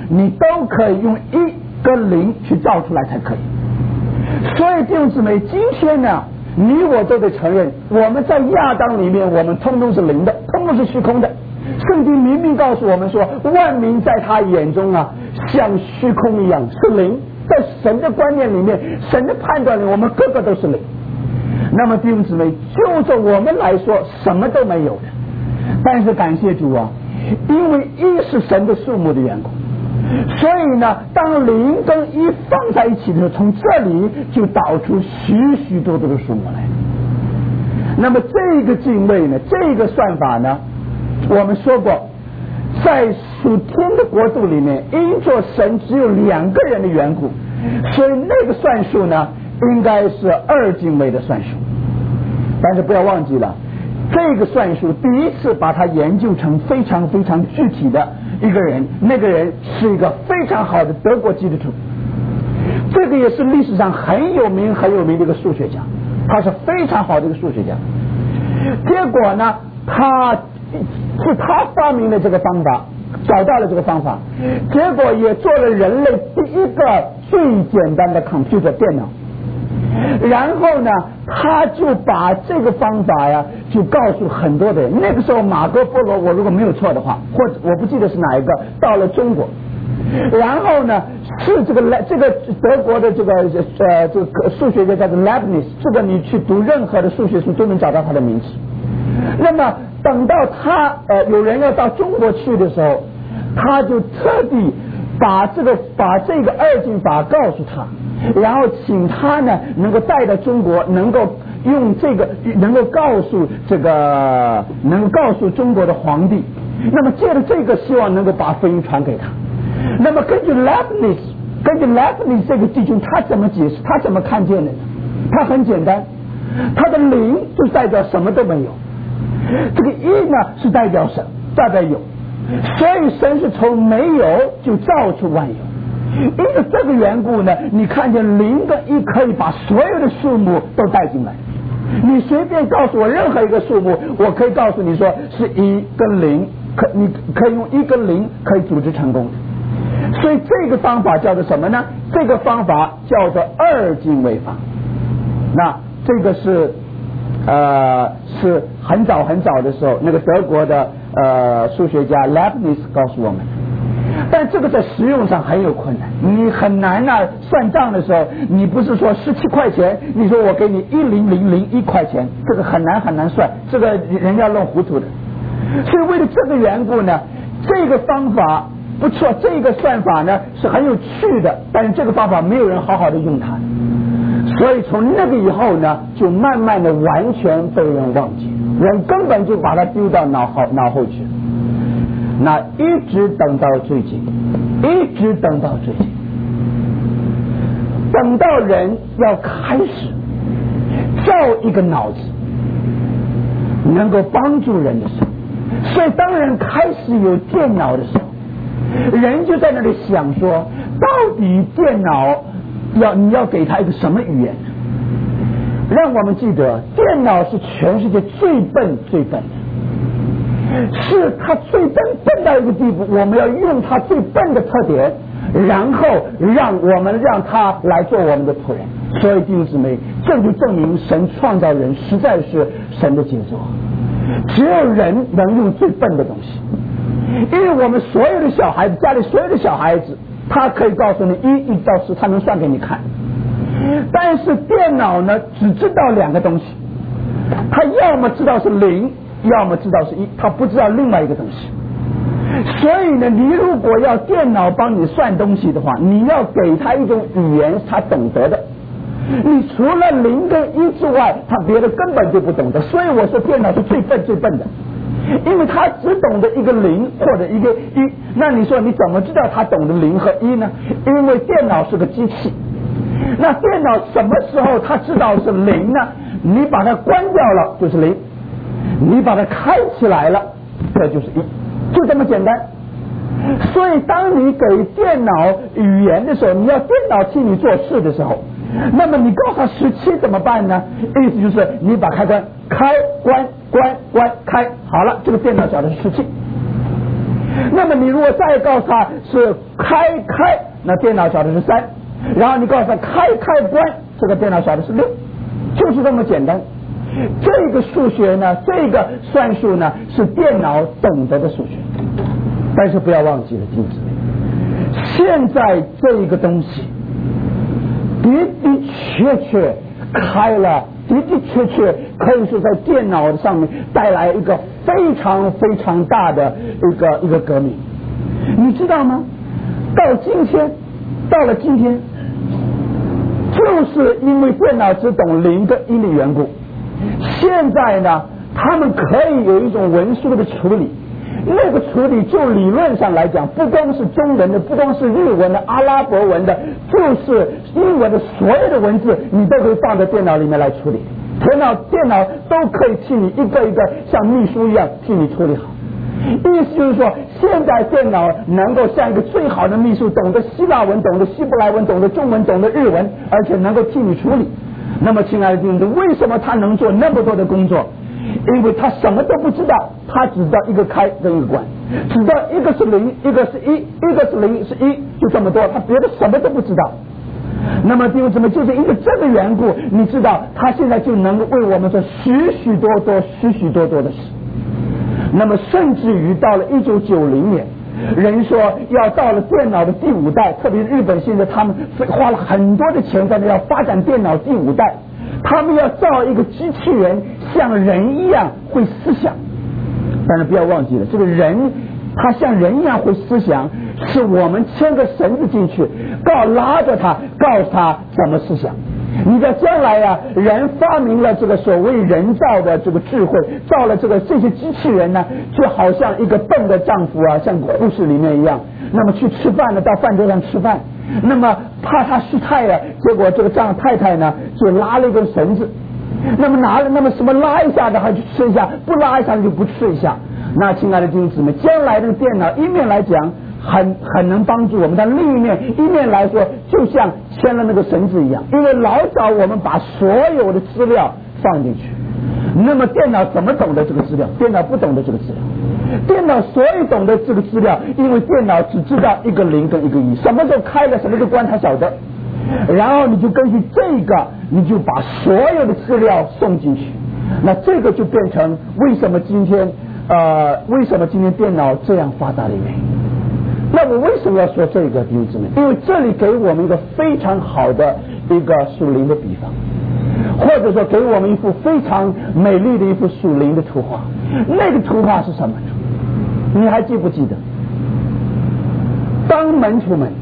B: 你都可以用1跟0去造出来才可以。所以弟兄姊妹，今天呢，你我都得承认，我们在亚当里面，我们通通是零的，通通是虚空的。圣经明明告诉我们说，万民在他眼中啊，像虚空一样是零。在神的观念里面，神的判断里，我们个个都是零。那么弟兄姊妹，就着我们来说，什么都没有的。但是感谢主啊，因为1是神的数目的缘故，所以呢，当0跟1放在一起的时候，从这里就导出许许多多的数目来。那么这个敬畏呢，这个算法呢，我们说过，在属天的国度里面，因着神只有2个人的缘故，所以那个算术呢，应该是2进位的算术。但是不要忘记了，这个算术第一次把它研究成非常非常具体的一个人，那个人是一个非常好的德国基督徒，这个也是历史上很有名的一个数学家，他是非常好的一个数学家。结果呢，是他发明了这个方法，找到了这个方法，结果也做了人类第一个最简单的 computer 电脑。然后呢，他就把这个方法呀，就告诉很多的人。那个时候马哥波罗，我如果没有错的话，或者我不记得是哪一个，到了中国，然后呢，是这个德国的这个数学家叫做 Leibniz， 这个你去读任何的数学书都能找到他的名字。那么等到他有人要到中国去的时候，他就特地把这个2进法告诉他，然后请他呢能够带到中国，能够用这个能够告诉中国的皇帝，那么借着这个希望能够把福音传给他。那么根据 Leibniz 这个弟兄他怎么解释，他怎么看见的呢？他很简单，他的0就代表什么都没有，这个1呢是代表神，代表有，所以神是从没有就造出万有。因为这个缘故呢，你看见0跟1可以把所有的数目都带进来。你随便告诉我任何一个数目，我可以告诉你说是1跟0，你可以用1跟0可以组织成功。所以这个方法叫做什么呢？这个方法叫做2进位法。那这个是很早的时候，那个德国的数学家 Leibniz 告诉我们。但这个在实用上很有困难，你很难啊，算账的时候，你不是说17块钱，你说我给你10001块钱，这个很难算，这个人家弄糊涂的。所以为了这个缘故呢，这个方法不错，这个算法呢是很有趣的，但是这个方法没有人好好的用它，所以从那个以后呢，就慢慢的完全被人忘记，人根本就把它丢到脑后去。那一直等到最近，等到人要开始造一个脑子能够帮助人的时候，所以当人开始有电脑的时候，人就在那里想说，到底电脑你要给他一个什么语言？让我们记得，电脑是全世界最笨的，是他最笨到一个地步，我们要用他最笨的特点，然后让他来做我们的仆人。所以弟兄姊妹，这就证明神创造人实在是神的杰作，只有人能用最笨的东西。因为我们所有的小孩子，家里所有的小孩子，他可以告诉你1到10，他能算给你看。但是电脑呢，只知道2个东西，他要么知道是0，要么知道是1，他不知道另外一个东西。所以呢，你如果要电脑帮你算东西的话，你要给他一种语言他懂得的，你除了0跟1之外，他别的根本就不懂得。所以我说电脑是最笨的，因为他只懂得一个0或者一个1。那你说你怎么知道他懂得0和1呢？因为电脑是个机器。那电脑什么时候他知道是0呢？你把它关掉了就是0，你把它开起来了，这就是1，就这么简单。所以当你给电脑语言的时候，你要电脑替你做事的时候，那么你告诉他17怎么办呢？意思就是你把开关开关开，好了，这个电脑晓得是17。 那么你如果再告诉他是开，那电脑晓得是3，然后你告诉他开关，这个电脑晓得是6，就是这么简单。这个数学呢，这个算术呢，是电脑懂得的数学。但是不要忘记了，弟兄姊妹，现在这个东西的确开了，的确可以说在电脑上面带来一个非常非常大的一个革命。你知道吗？到了今天，就是因为电脑只懂0个1的缘故，现在呢，他们可以有一种文书的处理。那个处理就理论上来讲，不光是中文的，不光是日文的、阿拉伯文的，就是英文的所有的文字，你都可以放在电脑里面来处理。电脑都可以替你一个一个像秘书一样替你处理好。意思就是说，现在电脑能够像一个最好的秘书，懂得希腊文，懂得希伯来文，懂得中文，懂得日文，而且能够替你处理。那么亲爱的弟兄，为什么他能做那么多的工作？因为他什么都不知道，他只知道一个开跟一个关，只知道一个是0，一个是1，一个是0是1，就这么多，他别的什么都不知道。那么弟兄姊妹，就是因为这个缘故，你知道他现在就能够为我们做许许多多的事。那么甚至于到了1990年，人说要到了电脑的第5代，特别是日本现在他们花了很多的钱在那要发展电脑第5代，他们要造一个机器人像人一样会思想。但是不要忘记了，这个人他像人一样会思想，是我们牵个绳子进去，拉着他，告诉他怎么思想。你在将来呀，人发明了这个所谓人造的这个智慧，造了这些机器人呢，就好像一个笨的丈夫啊，像护士里面一样，那么去吃饭呢，到饭桌上吃饭，那么怕他失态呀，结果这个太太呢就拉了一根绳子，那么什么拉一下的还去吃一下，不拉一下就不吃一下。那亲爱的弟兄姊妹，将来这个电脑一面来讲很能帮助我们，但另一面来说，就像牵了那个绳子一样，因为老早我们把所有的资料放进去，那么电脑怎么懂得这个资料？电脑不懂得这个资料。电脑所以懂得这个资料，因为电脑只知道一个0跟一个1，什么时候开了，什么时候关，它晓得。然后你就根据这个，你就把所有的资料送进去。那这个就变成为什么今天电脑这样发达的原因。那我为什么要说这个弟兄姊妹？因为这里给我们一个非常好的一个属灵的比方，或者说给我们一幅非常美丽的一幅属灵的图画。那个图画是什么？你还记不记得？当门徒们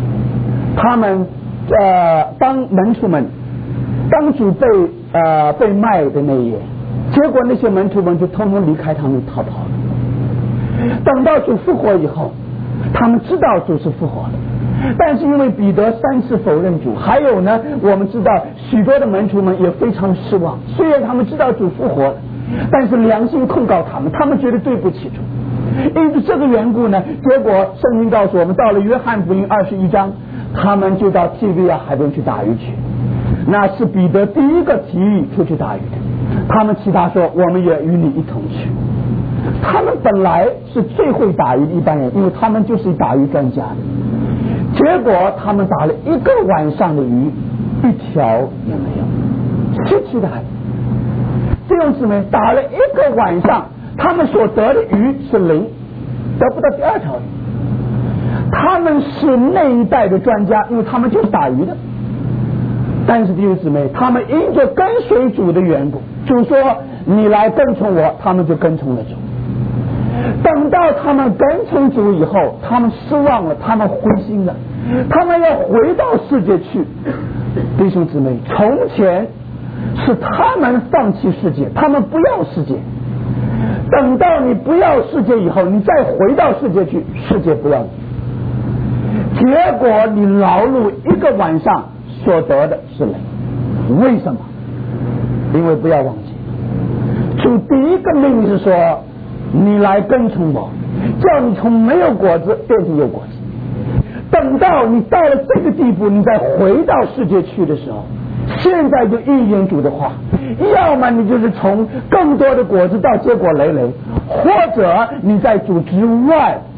B: 当主被卖的那一夜，结果那些门徒们就通通离开他们逃跑了。等到主复活以后，他们知道主是复活的，但是因为彼得3次否认主，还有呢，我们知道许多的门徒们也非常失望，虽然他们知道主复活了，但是良心控告他们觉得对不起主。因此这个缘故呢，结果圣经告诉我们，到了约翰福音21章，他们就到提比亚海边去打鱼去。那是彼得第一个提议出去打鱼的，他们其他说我们也与你一同去。他们本来是最会打鱼的一般人，因为他们就是打鱼专家的，结果他们打了1个晚上的鱼，1条也没有，失去的海。弟兄姊妹，打了1个晚上，他们所得的鱼是0，得不到第2条鱼。他们是那一代的专家，因为他们就是打鱼的。但是弟兄姊妹，他们因着跟随主的缘故，主说你来跟从我，他们就跟从了主。等到他们跟从主以后，他们失望了，他们灰心了，他们要回到世界去。弟兄姊妹，从前是他们放弃世界，他们不要世界。等到你不要世界以后，你再回到世界去，世界不要你。结果你劳碌1个晚上所得的是0。为什么？因为不要忘记，主第一个命令是说你来跟从我，叫你从没有果子变成有果子。等到你到了这个地步，你再回到世界去的时候，现在就应验主的话，要么你就是从更多的果子到结果累累，或者你在主之外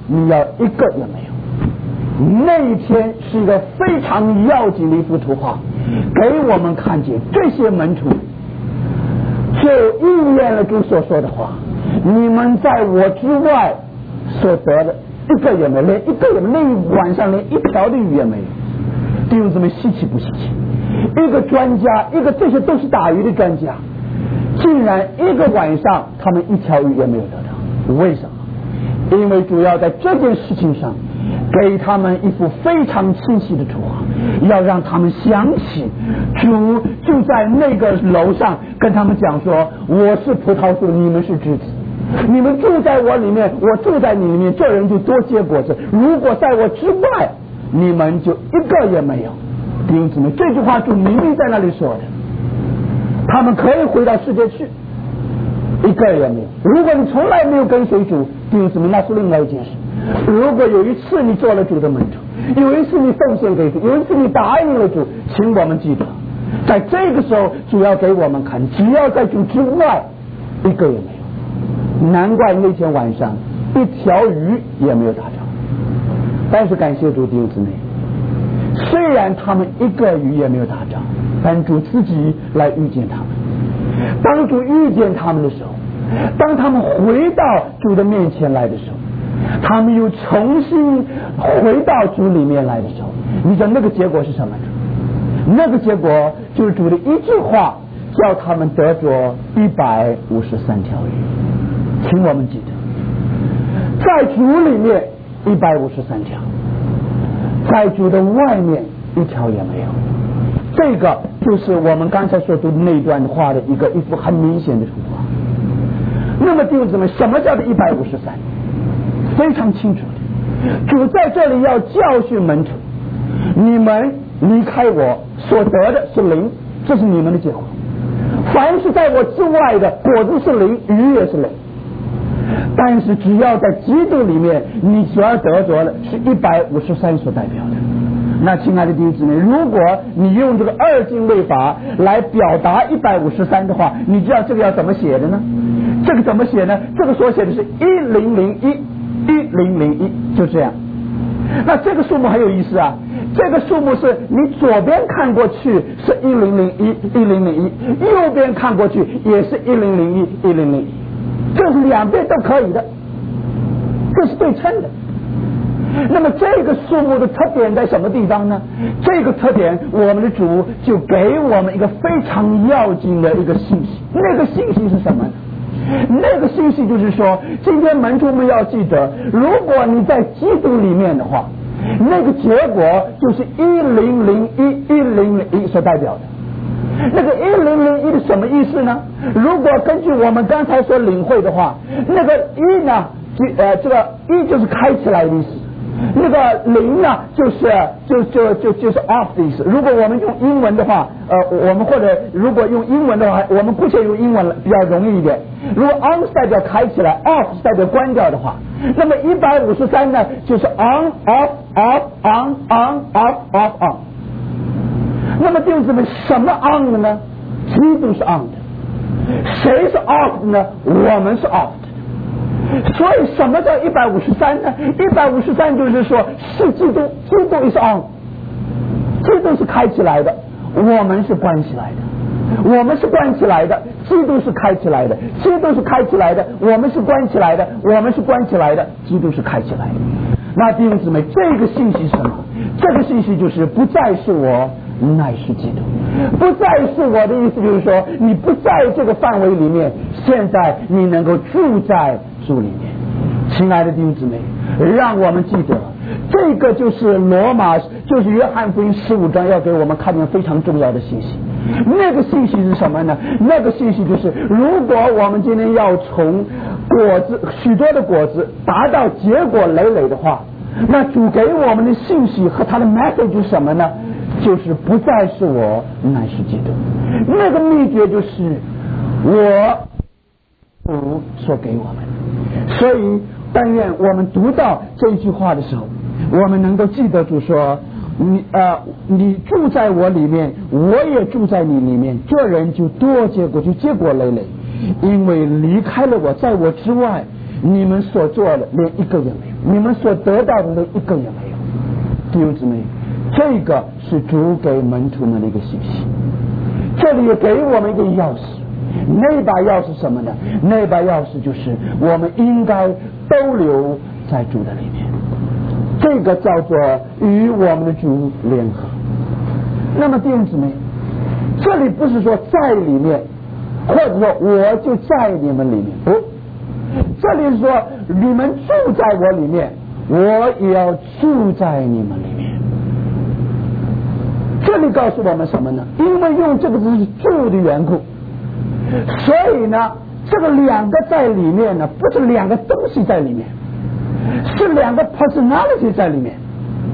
B: 你要一个也没有。那一天是一个非常要紧的一幅图画，给我们看见这些门徒就应验了主所说的话，你们在我之外所得的一个也没有，连一个也没有，那晚上连一条的鱼也没有。弟兄姊妹，稀奇不稀奇？一个专家，这些都是打鱼的专家，竟然一个晚上他们一条鱼也没有得到。为什么？因为主要在这件事情上给他们一幅非常清晰的图画，要让他们想起主就在那个楼上跟他们讲说，我是葡萄树，你们是枝子，你们住在我里面，我住在你里面，这人就多结果子，如果在我之外，你们就一个也没有。弟兄姊妹，这句话主明明在那里说的，他们可以回到世界去，一个也没有。如果你从来没有跟随主，弟兄姊妹，那是另外一件事。如果有一次你做了主的门徒，有一次你奉献给主，有一次你答应了主，请我们记得，在这个时候主要给我们看，只要在主之外一个也没有。难怪那天晚上一条鱼也没有打着。但是感谢主，弟兄姊妹，虽然他们一个鱼也没有打着，但主自己来遇见他们。当主遇见他们的时候，当他们回到主的面前来的时候，他们又重新回到主里面来的时候，你知道那个结果是什么呢？那个结果就是主的一句话叫他们得着153条鱼。请我们记得，在主里面153条，在主的外面一条也没有。这个就是我们刚才所读的那段话的一幅很明显的图画。那么弟兄姊妹，什么叫做153？非常清楚的，主在这里要教训门徒，你们离开我所得的是零，这是你们的结果。凡是在我之外的，果子是零，鱼也是零。但是只要在基督里面，你所要得着的是153所代表的。那亲爱的弟兄姊妹，如果你用这个二进位法来表达153的话，你知道这个要怎么写的呢？这个怎么写呢？这个所写的是1001，就这样。那这个数目很有意思啊，这个数目是你左边看过去是1001，右边看过去也是1001，这是两边都可以的，这是对称的。那么这个数目的特点在什么地方呢？这个特点我们的主就给我们一个非常要紧的一个信息。那个信息是什么呢？那个信息就是说，今天门徒们要记得，如果你在基督里面的话，那个结果就是1001所代表的。那个1001的什么意思呢？如果根据我们刚才所领会的话，那个1呢，这个1就是开起来的意思，那个0呢就是 off 的意思。如果我们用英文的话，我们或者如果用英文的话，我们姑且用英文比较容易一点。如果 on 是代表开起来， off 是代表关掉的话，那么153呢就是 on off off on on off off on。那么弟兄姊妹，什么 on 的呢？基督是 on 的。谁是 off 的呢？我们是 off 的。所以什么叫153呢？153就是说是基督，基督是 on， 基督是开起来的，我们是关起来的。我们是关起来的，基督是开起来的，基督是开起来的，我们是关起来的，我们是关起来的，基督是开起来的。那弟兄姊妹，这个信息是什么？这个信息就是不再是我，乃是基督。不再是我的意思就是说，你不在这个范围里面，现在你能够住在主里面。亲爱的弟兄姊妹，让我们记得，这个就是就是约翰福音15章要给我们看见非常重要的信息。那个信息是什么呢？那个信息就是，如果我们今天要从许多的果子达到结果累累的话，那主给我们的信息和他的 message 是什么呢？就是不再是我，乃是基督。那个秘诀就是我主所给我们。所以但愿我们读到这一句话的时候，我们能够记得主说，你住在我里面，我也住在你里面，这人就多结果，就结果累累。因为离开了我，在我之外，你们所做的连一个也没有。 你们所得到的一个也没有。弟兄姊妹，这个是主给门徒们的一个信息。这里也给我们一个钥匙，那把钥匙什么呢？那把钥匙就是我们应该都留在主的里面，这个叫做与我们的主联合。那么弟兄姊妹，这里不是说在里面，或者说我就在你们里面，不，这里是说你们住在我里面，我也要住在你们里面。这里告诉我们什么呢？因为用这个字是住的缘故，所以呢，这个两个在里面呢，不是两个东西在里面，是两个 personality 在里面。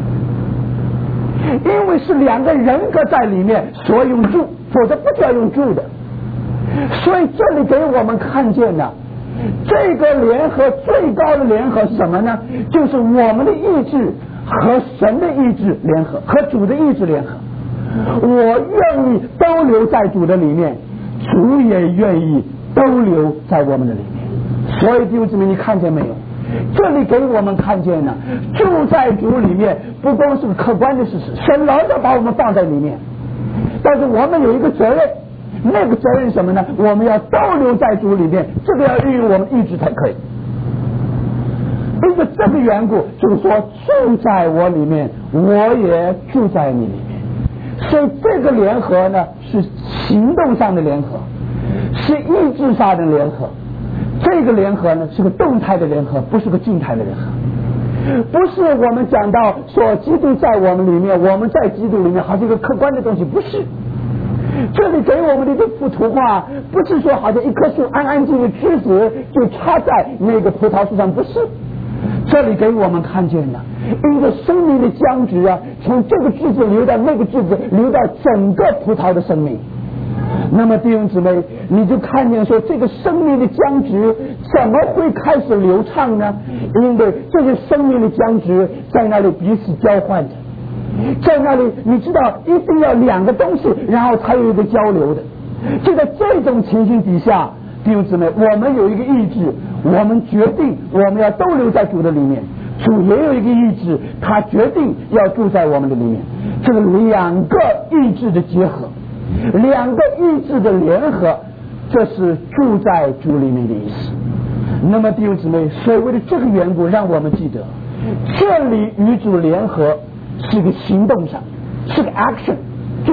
B: 因为是两个人格在里面，所以用住，否则不需要用住的。所以这里给我们看见了这个联合，最高的联合是什么呢？就是我们的意志和神的意志联合，和主的意志联合。我愿意都留在主的里面，主也愿意都留在我们的里面。所以弟兄姊妹，你看见没有？这里给我们看见了住在主里面不光是个客观的事实，神老早把我们放在里面，但是我们有一个责任，那个责任是什么呢？我们要都留在主里面，这个要运用我们意志才可以。因为这个缘故，就是说住在我里面，我也住在你里面。所以这个联合呢，是行动上的联合，是意志上的联合。这个联合呢，是个动态的联合，不是个静态的联合。不是我们讲到说基督在我们里面，我们在基督里面，好像一个客观的东西，不是。这里给我们的一幅图画，不是说好像一棵树安安静静的枝子就插在那个葡萄树上，不是。这里给我们看见了一个生命的僵直啊，从这个枝子流到那个枝子，流到整个葡萄的生命。那么弟兄姊妹，你就看见说这个生命的僵直怎么会开始流畅呢？因为这个生命的僵直在那里彼此交换着，在那里你知道一定要两个东西，然后才有一个交流的。就在这种情形底下，弟兄姊妹，我们有一个意志，我们决定我们要都留在主的里面，主也有一个意志，他决定要住在我们的里面。这个两个意志的结合，两个意志的联合，这是住在主里面的意思。那么弟兄姊妹，所以为了这个缘故，让我们记得这里与主联合是一个行动上，是个 action， 就是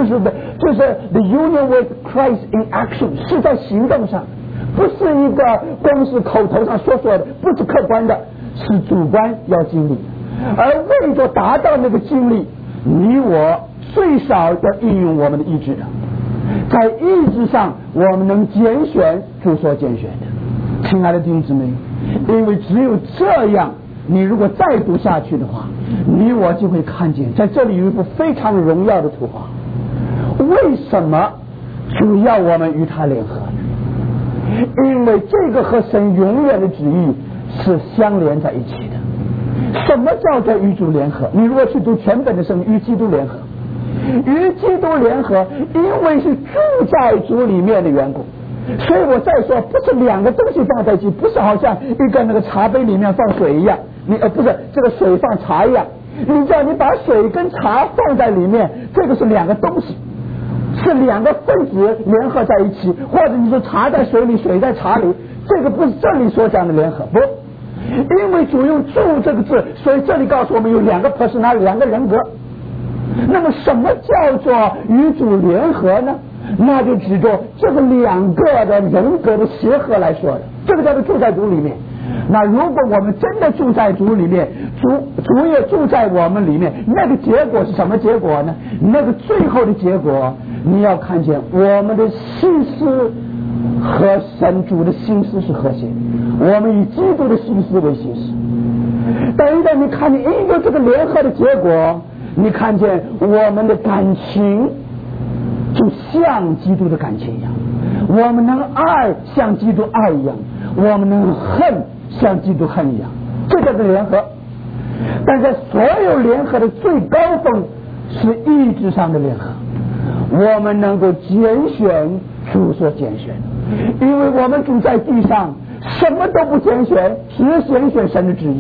B: the union with Christ in action， 是在行动上，不是一个光是口头上说的，不是客观的，是主观要经历。而为了达到那个经历，你我最少要运用我们的意志的，在意志上我们能拣选主所拣选的。亲爱的弟兄姊妹，因为只有这样，你如果再读下去的话，你我就会看见在这里有一幅非常荣耀的图画。为什么主要我们与他联合？因为这个和神永远的旨意是相连在一起的。什么叫做与主联合？你如果去读全本的圣经，与基督联合，与基督联合，因为是住在主里面的缘故。所以我再说，不是两个东西放在一起，不是好像一个那个茶杯里面放水一样，不是这个水放茶一样。你知道，你把水跟茶放在里面，这个是两个东西，是两个分子联合在一起，或者你说茶在水里，水在茶里，这个不是这里所讲的联合，不，因为主用住这个字，所以这里告诉我们有两个 personality， 两个人格。那么什么叫做与主联合呢？那就指着这个两个的人格的协和来说的，这个叫做住在主里面。那如果我们真的住在主里面，主也住在我们里面，那个结果是什么结果呢？那个最后的结果，你要看见我们的心思和神主的心思是和谐，我们以基督的心思为心思。等一等，你看见因为这个联合的结果，你看见我们的感情就像基督的感情一样，我们能爱像基督爱一样，我们能恨像基督恨一样，这叫做联合。但在所有联合的最高峰是意志上的联合，我们能够拣选主所拣选，因为我们住在地上什么都不拣选，只拣选神的旨意。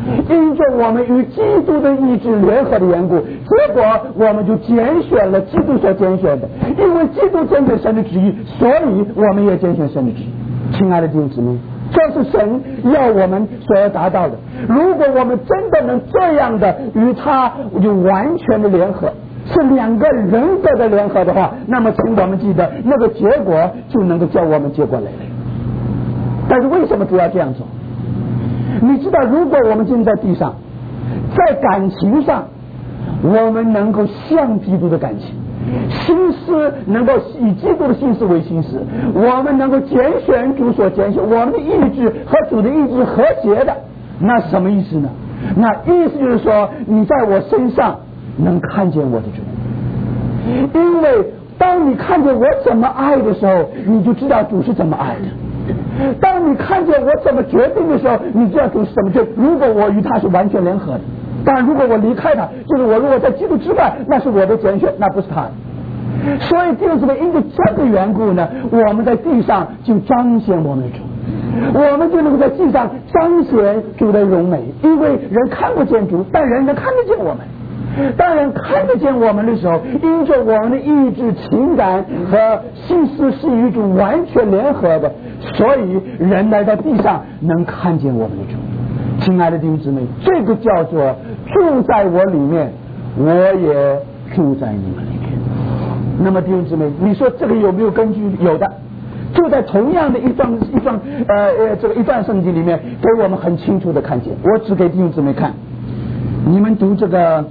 B: 因着我们与基督的意志联合的缘故，结果我们就拣选了基督所拣选的。因为基督拣选神的旨意，所以我们也拣选神的旨意。亲爱的弟兄姊妹，这是神要我们所要达到的。如果我们真的能这样的与他有完全的联合，是两个人格的联合的话，那么请我们记得那个结果就能够叫我们结果累累。但是为什么主要这样做？你知道，如果我们今天在地上，在感情上我们能够像基督的感情，心思能够以基督的心思为心思，我们能够拣选主所拣选，我们的意志和主的意志和谐的，那是什么意思呢？那意思就是说，你在我身上能看见我的主，因为当你看见我怎么爱的时候，你就知道主是怎么爱的。当你看见我怎么决定的时候，你知道主是怎么决定。如果我与他是完全联合的，但如果我离开他，就是我如果在基督之外，那是我的拣选，那不是他的。所以弟兄姊妹，因为这个缘故呢，我们在地上就彰显我们的主，我们就能够在地上彰显主的荣美。因为人看不见主，但人能看得见我们。当然看得见我们的时候，因着我们的意志、情感和心思是与主完全联合的，所以人来到地上能看见我们的主。亲爱的弟兄姊妹，这个叫做住在我里面，我也住在你们里面。那么弟兄姊妹，你说这个有没有根据？有的，就在同样的一段圣经里面，给我们很清楚的看见。我只给弟兄姊妹看，你们读这个，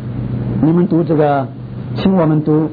B: 请我们读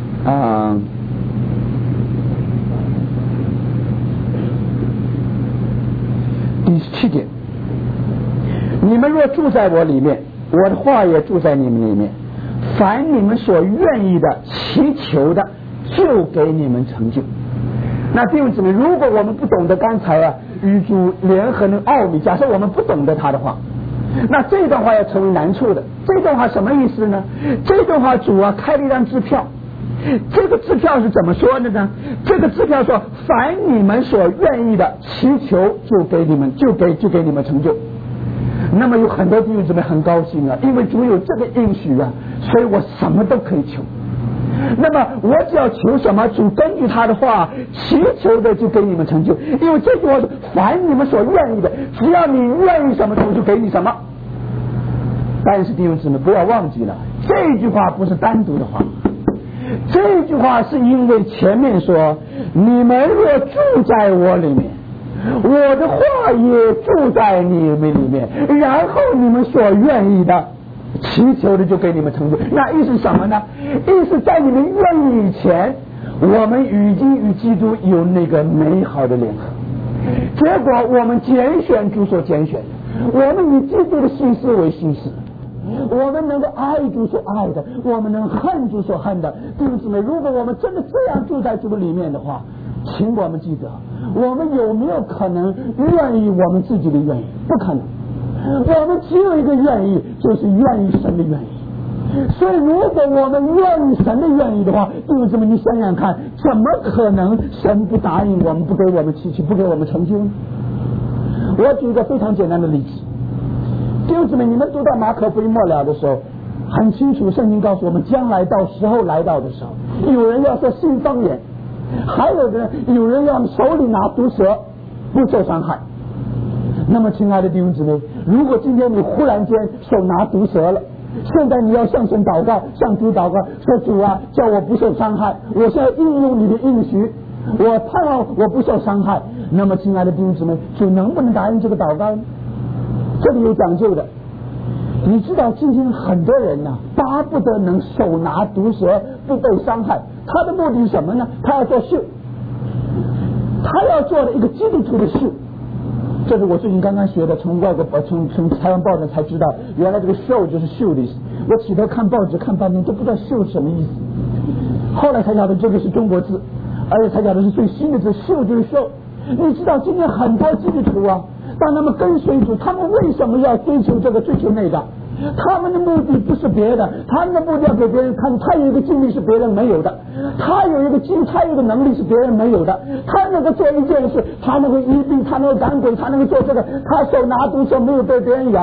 B: 第7点。你们若住在我里面，我的话也住在你们里面，凡你们所愿意的祈求的，就给你们成就。那弟兄姊妹，如果我们不懂得刚才与主联合的奥秘，假设我们不懂得它的话，那这段话要成为难处的。这段话什么意思呢？这段话主开了一张支票，这个支票是怎么说的呢？这个支票说，凡你们所愿意的祈求，就给你们成就。那么有很多弟兄姊妹很高兴因为主有这个应许所以我什么都可以求。那么我只要求什么，主根据他的话祈求的就给你们成就。因为这句话是凡你们所愿意的，只要你愿意什么，主就给你什么。但是弟兄姊妹不要忘记了，这句话不是单独的话，这句话是因为前面说你们若住在我里面，我的话也住在你们里面，然后你们所愿意的祈求的就给你们成就。那意思什么呢？意思在你们愿意以前，我们已经与基督有那个美好的联合，结果我们拣选主所拣选的，我们以基督的心思为心思，我们能够爱主所爱的，我们能恨主所恨的。弟兄姊妹，如果我们真的这样住在主里面的话，请我们记得，我们有没有可能愿意我们自己的愿意？不可能。我们只有一个愿意，就是愿意神的愿意。所以如果我们愿意神的愿意的话，弟兄姊妹，你想想看，怎么可能神不答应我们，不给我们祈求，不给我们成就呢？我举一个非常简单的例子。弟兄姊妹，你们读到马可福音末了的时候，很清楚圣经告诉我们，将来到时候来到的时候，有人要说新方言，还有人要手里拿毒蛇不受伤害。那么亲爱的弟兄姊妹，如果今天你忽然间手拿毒蛇了，现在你要向神祷告，向主祷告，说主叫我不受伤害，我现在应用你的应许，我盼望我不受伤害。那么亲爱的弟兄姊妹，主能不能答应这个祷告呢？这里有讲究的。你知道今天很多人巴不得能手拿毒蛇不被伤害，他的目的是什么呢？他要做秀，他要做的一个基督徒的秀。这是我最近刚刚学的，从台湾报纸才知道，原来这个秀就是秀的意思。我起头看报纸看半天都不知道秀是什么意思，后来才晓得这个是中国字，而且才晓得是最新的字，秀就是秀。你知道今天很多基督徒当他们跟随主，他们为什么要追求这个追求那个？他们的目的不是别的，他们的目的要给别人看，他有一个经历是别人没有的，他有一个能力是别人没有的，他能够做一件事，他能够医病，他能够赶鬼，他能够做这个，他手拿毒蛇没有被别人咬。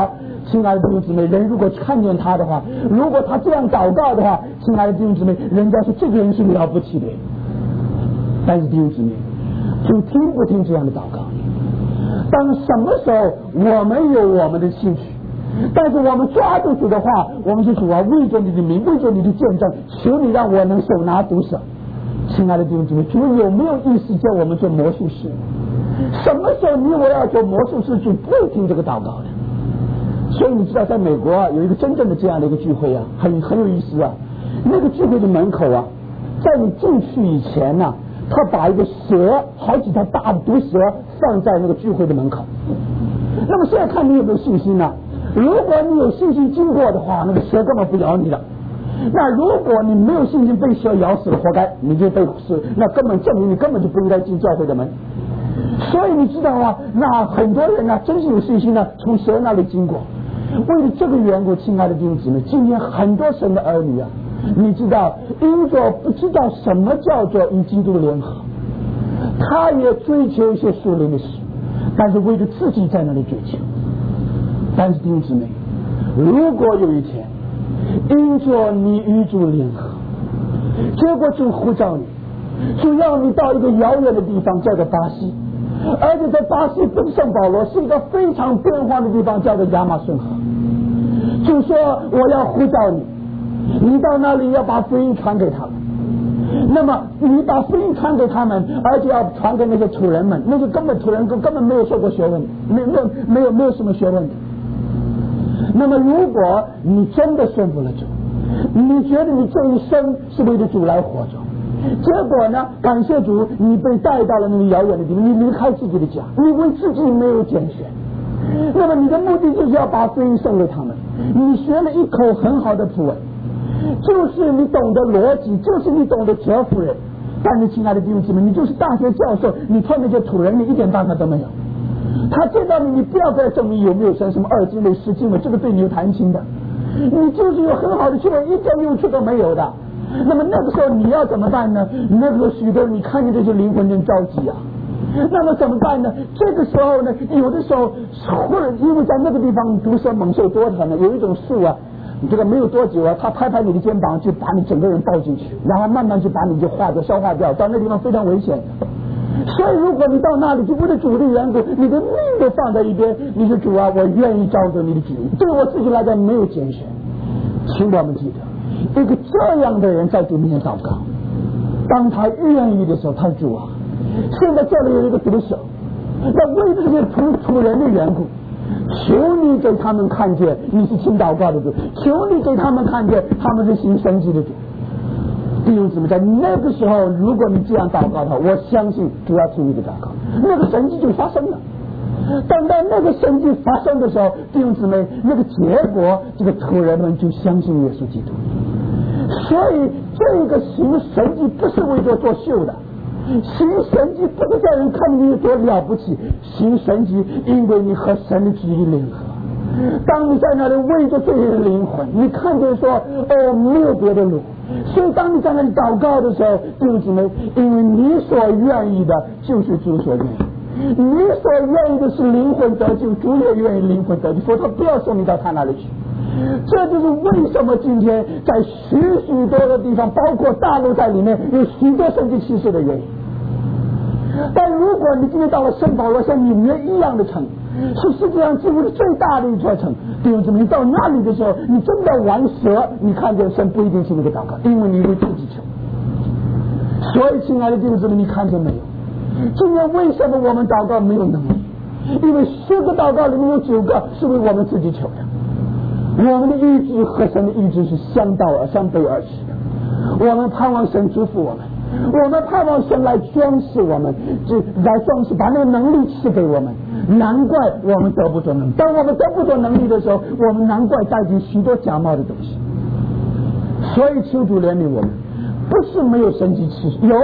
B: 亲爱的弟兄姊妹，人如果看见他的话，如果他这样祷告的话，亲爱的弟兄姊妹，人家说这个人是了不起的。但是弟兄姊妹，就听不听这样的祷告？当什么时候我们有我们的兴趣，但是我们抓住主的话，我们就主啊，为着你的名，为着你的见证，求你让我能手拿毒手。亲爱的弟兄姊妹，主有没有意思叫我们做魔术师？什么时候你我要做魔术师，主不会听这个祷告的。所以你知道，在美国啊，有一个真正的这样的一个聚会啊，很有意思啊。那个聚会的门口啊，在你进去以前呢，他把一个蛇，好几条大的毒蛇放在那个聚会的门口。那么现在看你有没有信心呢？如果你有信心经过的话，那个蛇根本不咬你的。那如果你没有信心，被蛇咬死了，活该，你就被死，那根本证明你根本就不应该进教会的门。所以你知道啊，那很多人呢，真是有信心呢，从蛇那里经过。为了这个缘故，亲爱的弟兄姊妹，今天很多神的儿女啊，你知道，因着不知道什么叫做与基督联合，他也追求一些属灵的事，但是为了自己在那里追求。但是弟兄姊妹，如果有一天因着你与主联合，结果主呼召你，主要你到一个遥远的地方，叫做巴西，而且在巴西不是圣保罗，是一个非常变化的地方，叫做亚马逊河。主说我要呼召你，你到那里要把福音传给他们。那么你把福音传给他们，而且要传给那些土人们，那些土人根本没有受过学问，没有什么学问的。那么如果你真的顺服了主，你觉得你这一生是为了主来活着，结果呢，感谢主，你被带到了那个遥远的地方，你离开自己的家，你为自己没有拣选，那么你的目的就是要把福音送给他们。你学了一口很好的普文，就是你懂得逻辑，就是你懂得折服人，但是亲爱的弟兄姊妹，你就是大学教授，你碰那些土人，你一点办法都没有。他见到你，你不要再证明有没有生什么2经类10经了，这个对你有弹性的，你就是有很好的学问，一点用处都没有的。那么那个时候你要怎么办呢？那个许多你看见这些灵魂真着急啊。那么怎么办呢？这个时候呢，有的时候或者因为在那个地方毒蛇猛兽多的呢，有一种树啊，你这个没有多久啊，他拍拍你的肩膀，就把你整个人抱进去，然后慢慢就把你就消化掉，到那地方非常危险的。所以如果你到那里就为了主的缘故，你的命都放在一边，你说主啊，我愿意照着你的旨意，对我自己来讲没有拣选。请我们记得，一个这样的人在主面前祷告，当他愿意的时候，他主啊，现在这里有一个毒手，那为这些土人的缘故，求你给他们看见你是听祷告的主，求你给他们看见他们是行神迹的主。弟兄姊妹，在那个时候，如果你这样祷告的话，我相信主要听你的祷告，那个神迹就发生了。等到那个神迹发生的时候，弟兄姊妹，那个结果，这个土人们就相信耶稣基督。所以这个行神迹不是为着做秀的，行神迹不是叫人看你有多了不起，行神迹因为你和神的旨意联合。当你在那里为着这些灵魂，你看见说没有别的路，所以当你在那里祷告的时候，弟兄姊妹，因为你所愿意的就是主所愿意，你所愿意的是灵魂得救，主也愿意灵魂得救，否则不要送你到他那里去。这就是为什么今天在许多的地方，包括大陆在里面，有许多神迹奇事的原因。但如果你今天到了圣保罗像纽约一样的城，是世界上几乎是最大的一座城，弟兄姊妹，到那里的时候，你真的玩蛇，你看见神不一定听那个祷告，因为你为自己求。所以亲爱的弟兄姊妹，你看见没有？今天为什么我们祷告没有能力？因为10个祷告里面有9个是为我们自己求的。我们的意志和神的意志是相背而驰的。我们盼望神祝福我们，我们盼望神来装饰我们，来装饰，把那个能力赐给我们。难怪我们得不着能力。当我们得不着能力的时候，我们难怪带进许多假冒的东西。所以求主怜悯我们，不是没有神迹奇事，有，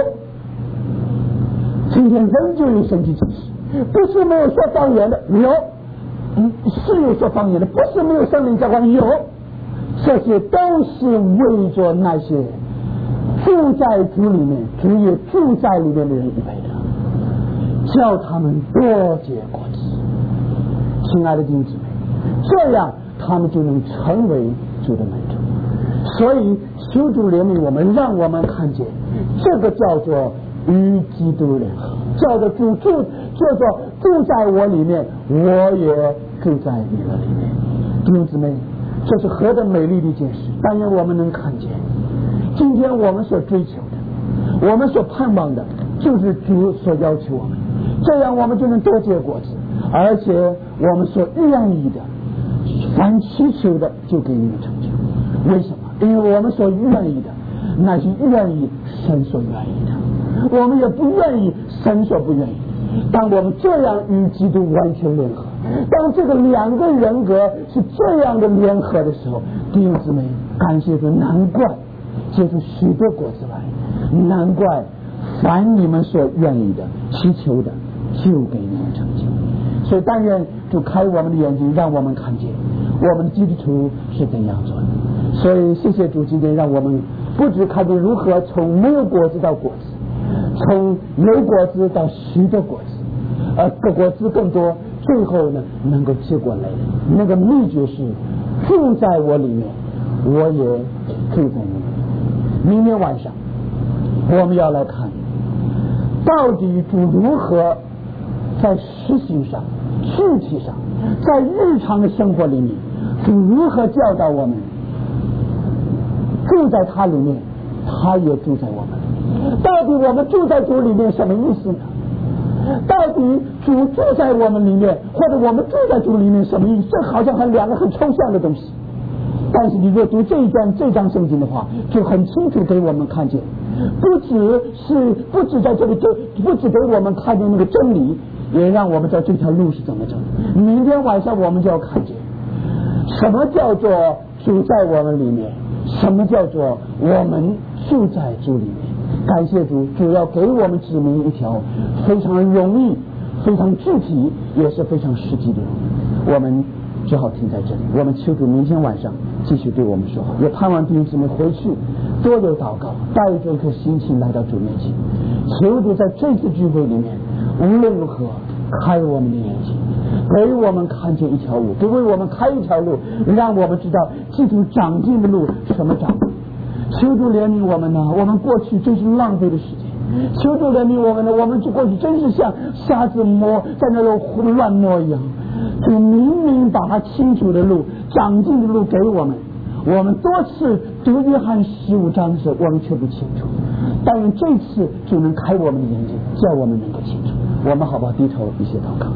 B: 今天仍旧有神迹奇事，不是没有说方言的，有，是有说方言的，不是没有圣灵浇灌，有，这些都是为着那些住在主里面，主也住在里面的人预备的，叫他们多结果子。亲爱的弟兄姊妹，这样他们就能成为主的门徒。所以求主怜悯我们，让我们看见这个叫做与基督联合，叫做主住，叫做住在我里面，我也住在你的里面。弟兄姊妹，这是何等美丽的一件事！但愿我们能看见，今天我们所追求的，我们所盼望的，就是主所要求我们，这样我们就能多结果子，而且我们所愿意的，凡祈求的就给你们成就。为什么？因为我们所愿意的，乃是愿意神所愿意的，我们也不愿意神所不愿意。当我们这样与基督完全联合，当这个两个人格是这样的联合的时候，弟兄姊妹，感谢主，难怪结出许多果子来，难怪凡你们所愿意的祈求的就给你们成就。所以但愿主开我们的眼睛，让我们看见我们的基督徒是怎样做的。所以谢谢主，今天让我们不只看见如何从没有果子到果子，从有果子到许多果子，个果子更多，最后呢能够结果累。那个秘诀是住在我里面，我也住在你里面。明天晚上我们要来看，到底主如何在实行上、具体上，在日常的生活里面，主如何教导我们住在他里面，他也住在我们。到底我们住在主里面什么意思呢？到底主住在我们里面，或者我们住在主里面什么意思？这好像两个很抽象的东西。但是你若读这章圣经的话，就很清楚给我们看见，不止在这里，不止给我们看见那个真理，也让我们知道这条路是怎么走。明天晚上我们就要看见什么叫做主在我们里面，什么叫做我们住在主里面。感谢主，主要给我们指明一条非常容易、非常具体，也是非常实际的路。我们只好停在这里。我们求主明天晚上继续对我们说话，也盼望弟兄姊妹回去多有祷告，带着一颗心情来到主面前，求主在这次聚会里面无论如何开我们的眼睛，给我们看见一条路，给我们开一条路，让我们知道基督长进的路什么长。求主怜悯我们呢，我们过去真是浪费的时间。求主怜悯我们呢，我们过去真是像瞎子摸在那里乱摸一样。主明明把他清楚的路、长进的路给我们，我们多次读约翰15章的时候，我们却不清楚。但愿这次主能开我们的眼睛，叫我们能够清楚。我们好不好低头一些祷告？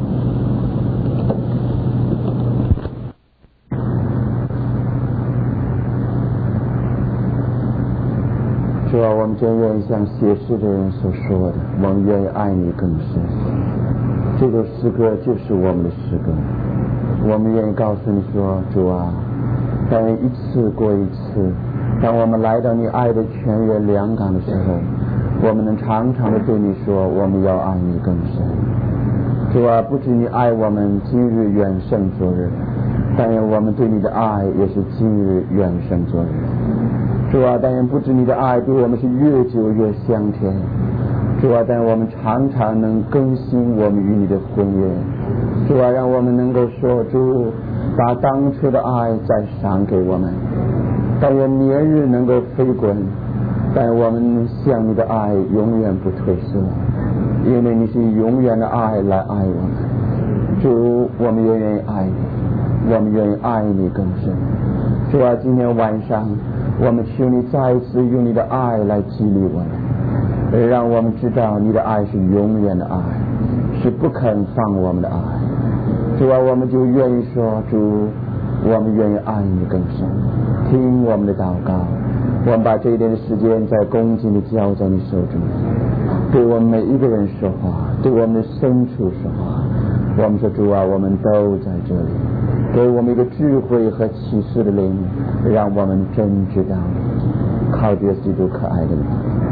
A: 主啊，我们真愿意像写诗的人所说的，我们愿意爱你更深。这首诗歌就是我们的诗歌，我们愿意告诉你说，主啊，但愿一次过一次，当我们来到你爱的泉源良港的时候，我们能常常的对你说，我们要爱你更深。主啊，不止你爱我们今日远胜昨日，但愿我们对你的爱也是今日远胜昨日。主啊，但愿不止你的爱对我们是越久越香甜。主啊，但我们常常能更新我们与你的婚约。主啊，让我们能够说，主把当初的爱再赏给我们。但愿年日能够飞滚，但我们向你的爱永远不退缩，因为你是以永远的爱来爱我们。主，我们也愿意爱你，我们愿意爱你更深。主啊，今天晚上我们求你再一次用你的爱来激励我们，让我们知道你的爱是永远的爱，是不肯放我们的爱。主啊，我们就愿意说，主，我们愿意爱你更深。听我们的祷告，我们把这一点的时间再恭敬地交在你手中，对我们每一个人说话，对我们的深处说话。我们说，主啊，我们都在这里，给我们一个智慧和启示的灵，让我们真知道你，靠着基督可爱的名。